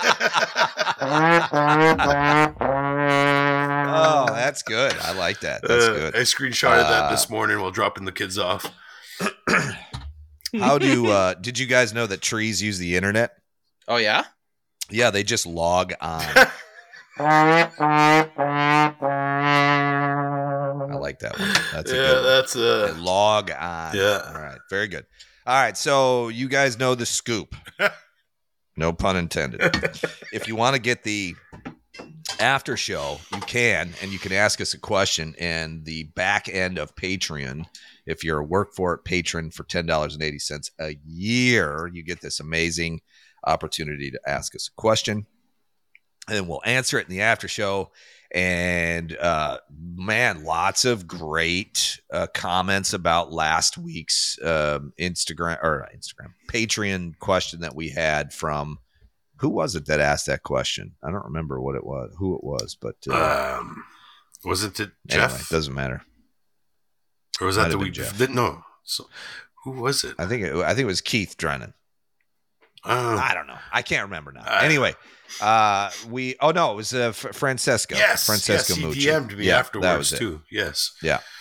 Oh, that's good. I like that. That's Uh, good. I screenshotted Uh, that this morning while dropping the kids off. How do uh did you guys know that trees use the internet? Oh, yeah? Yeah, they just log on. I like that one. That's a yeah, good one. that's They uh, log on. Yeah. All right. Very good. All right. So you guys know the scoop. No pun intended. If you want to get the after show, you can, and you can ask us a question. And the back end of Patreon, if you're a work for it patron for ten dollars and eighty cents a year, you get this amazing opportunity to ask us a question. And then we'll answer it in the after show. And uh, man, lots of great uh, comments about last week's um, Instagram or Instagram Patreon question that we had from who was it that asked that question? I don't remember what it was, who it was, but uh, um, wasn't it anyway, Jeff? it doesn't matter. or was might that the have been week? Jeff. Didn't no. So who was it? I think it, I think it was Keith Drennan. Uh, I don't know. I can't remember now. Uh, anyway, uh, we oh no, it was uh, F- Francesco. yes, Francesco yes, he Mucci. D M'd me Yeah, that afterwards was it. too. Yes.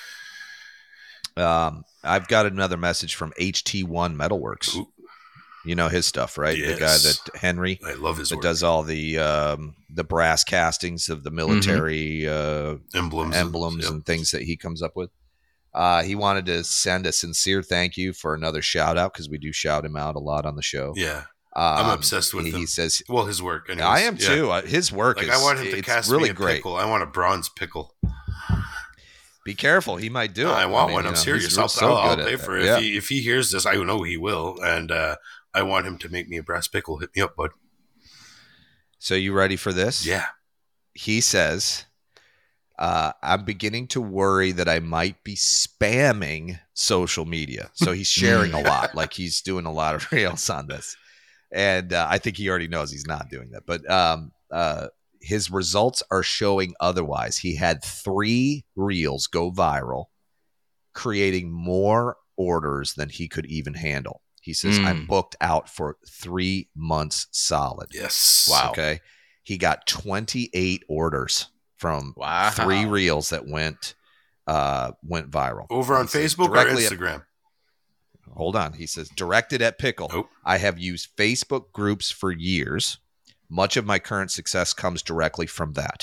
Um, I've got another message from H T one Metalworks. Ooh, You know his stuff, right? The guy Yes. that Henry I love his that work. does all the um, the brass castings of the military uh, emblems, emblems yep. and things that he comes up with. Uh, he wanted to send a sincere thank you for another shout out because we do shout him out a lot on the show. Yeah, Um, I'm obsessed with he, him. he says, well, his work. Anyways. "I am Yeah. too. Uh, His work Like is I want him to it's cast really me a great. pickle. I want a bronze pickle. Be careful, he might do No, it. I want mean, one. you I'm know, he's serious. real- I'll, so I'll, I'll good at pay that. for it. Yeah. If he if he hears this, I know he will, and uh, I want him to make me a brass pickle. Hit me up, bud. So you ready for this? Yeah. He says, uh, I'm beginning to worry that I might be spamming social media. So he's sharing a lot, like he's doing a lot of reels on this. and uh, I think he already knows he's not doing that. But um, uh, his results are showing otherwise. He had three reels go viral, creating more orders than he could even handle. He says, Mm. I'm booked out for three months solid. Yes. Wow. Okay. He got twenty-eight orders from Wow. three reels that went uh, went viral. Over on He says, Facebook or directly at- Instagram? hold on. He says, directed at Pickle. Nope. I have used Facebook groups for years. Much of my current success comes directly from that.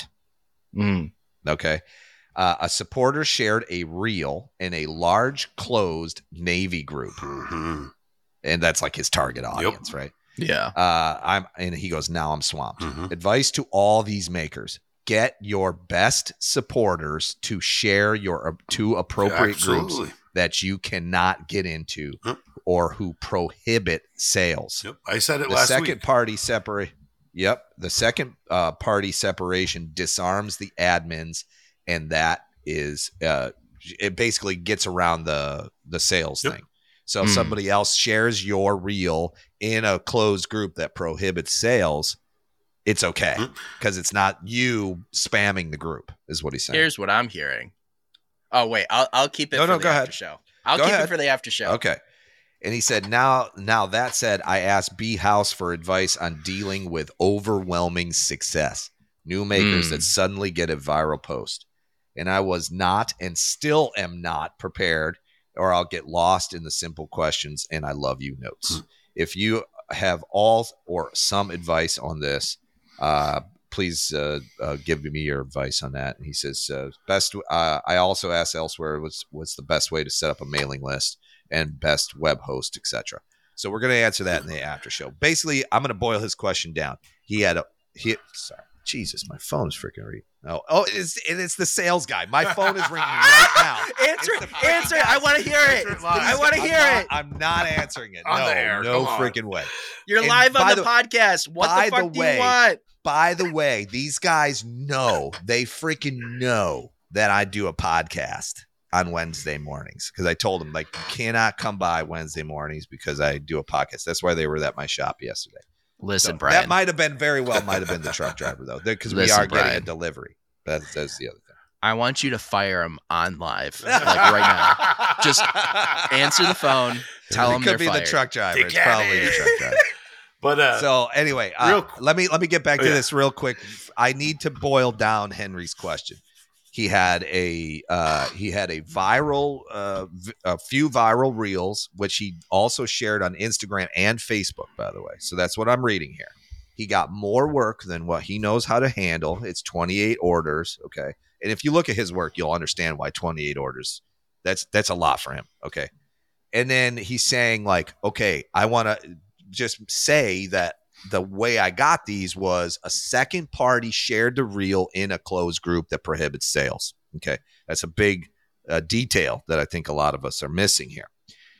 Mm. Okay. Uh, a supporter shared a reel in a large closed Navy group. Mm-hmm. And that's like his target audience, right? Yeah. Uh, I'm, and he goes, now I'm swamped. Mhm. Advice to all these makers: get your best supporters to share your two appropriate groups Absolutely. that you cannot get into Yep. or who prohibit sales. Yep. I said it The last second week. party separate. Yep. The second uh, party separation disarms the admins, and that is uh, it basically gets around the the sales Yep. thing. So if Hmm. somebody else shares your reel in a closed group that prohibits sales, it's okay Mhm. because it's not you spamming the group, is what he's saying. Here's what I'm hearing. Oh wait, I'll I'll keep it No, for no, the go after ahead. show. I'll Go keep ahead. it for the after show. Okay. And he said, now, now that said, I asked B House for advice on dealing with overwhelming success, new makers Mm. that suddenly get a viral post. And I was not and still am not prepared, or I'll get lost in the simple questions and I love you notes. Mm. If you have all or some advice on this, uh, please uh, uh, give me your advice on that. And he says, uh, best. Uh, I also asked elsewhere what's what's the best way to set up a mailing list and best web host, et cetera. So we're going to answer that in the after show. Basically, I'm going to boil his question down. He had a he. Sorry, Jesus, my phone is freaking ringing. Oh, oh, it's it, it's the sales guy. My phone is ringing right now. Answer It's it. the freaking Answer it. I want to hear it. Answer it live. I want to I'm hear not- it. I'm not answering it. On no, the air, no come on. freaking way. You're And live on by the, the- podcast. What by the fuck the do way- you want? By the way, these guys know, they freaking know that I do a podcast on Wednesday mornings because I told them, like, you cannot come by Wednesday mornings because I do a podcast. That's why they were at my shop yesterday. Listen, So Brian. that might have been very well, might have been the truck driver, though, because we Listen, are getting a Brian. delivery. That's, that's the other thing. I want you to fire him on live, like right now. Just answer the phone. Tell it him could they're be fired. the truck driver. It's Dick probably the Henny. truck driver. But uh, So anyway, uh, real qu- let me let me get back to Oh, yeah. this real quick. I need to boil down Henry's question. He had a uh, he had a viral uh, v- a few viral reels, which he also shared on Instagram and Facebook, by the way. So that's what I'm reading here. He got more work than what he knows how to handle. It's twenty-eight orders, okay. And if you look at his work, you'll understand why twenty-eight orders. That's that's a lot for him, okay. And then he's saying like, okay, I want to just say that the way I got these was a second party shared the reel in a closed group that prohibits sales. Okay. That's a big uh, detail that I think a lot of us are missing here.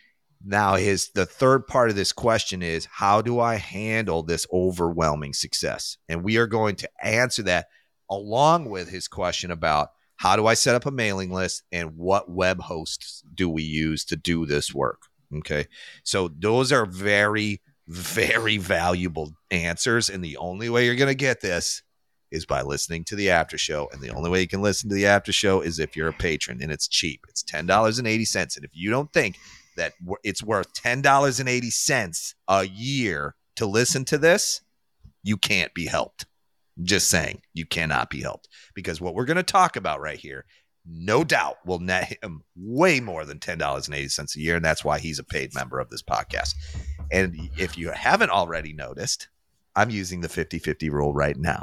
Now, his the third part of this question is, how do I handle this overwhelming success? And we are going to answer that along with his question about how do I set up a mailing list and what web hosts do we use to do this work? Okay. So those are very, very valuable answers. And the only way you're going to get this is by listening to the after show. And the only way you can listen to the after show is if you're a patron, and it's cheap. It's ten dollars and eighty cents. And if you don't think that it's worth ten dollars and eighty cents a year to listen to this, you can't be helped. Just saying, you cannot be helped, because what we're going to talk about right here, no doubt, will net him way more than ten dollars and eighty cents a year. And that's why he's a paid member of this podcast. And if you haven't already noticed, I'm using the fifty-fifty rule right now.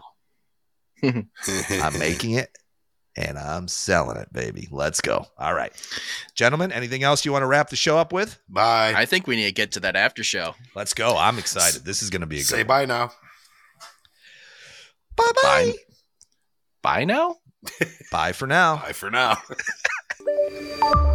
I'm making it and I'm selling it, baby. Let's go. All right. Gentlemen, anything else you want to wrap the show up with? bye. I think we need to get to that after show. Let's go. I'm excited. This is going to be a good Say one. bye now. Bye-bye. Bye. Bye now? Bye for now. Bye for now.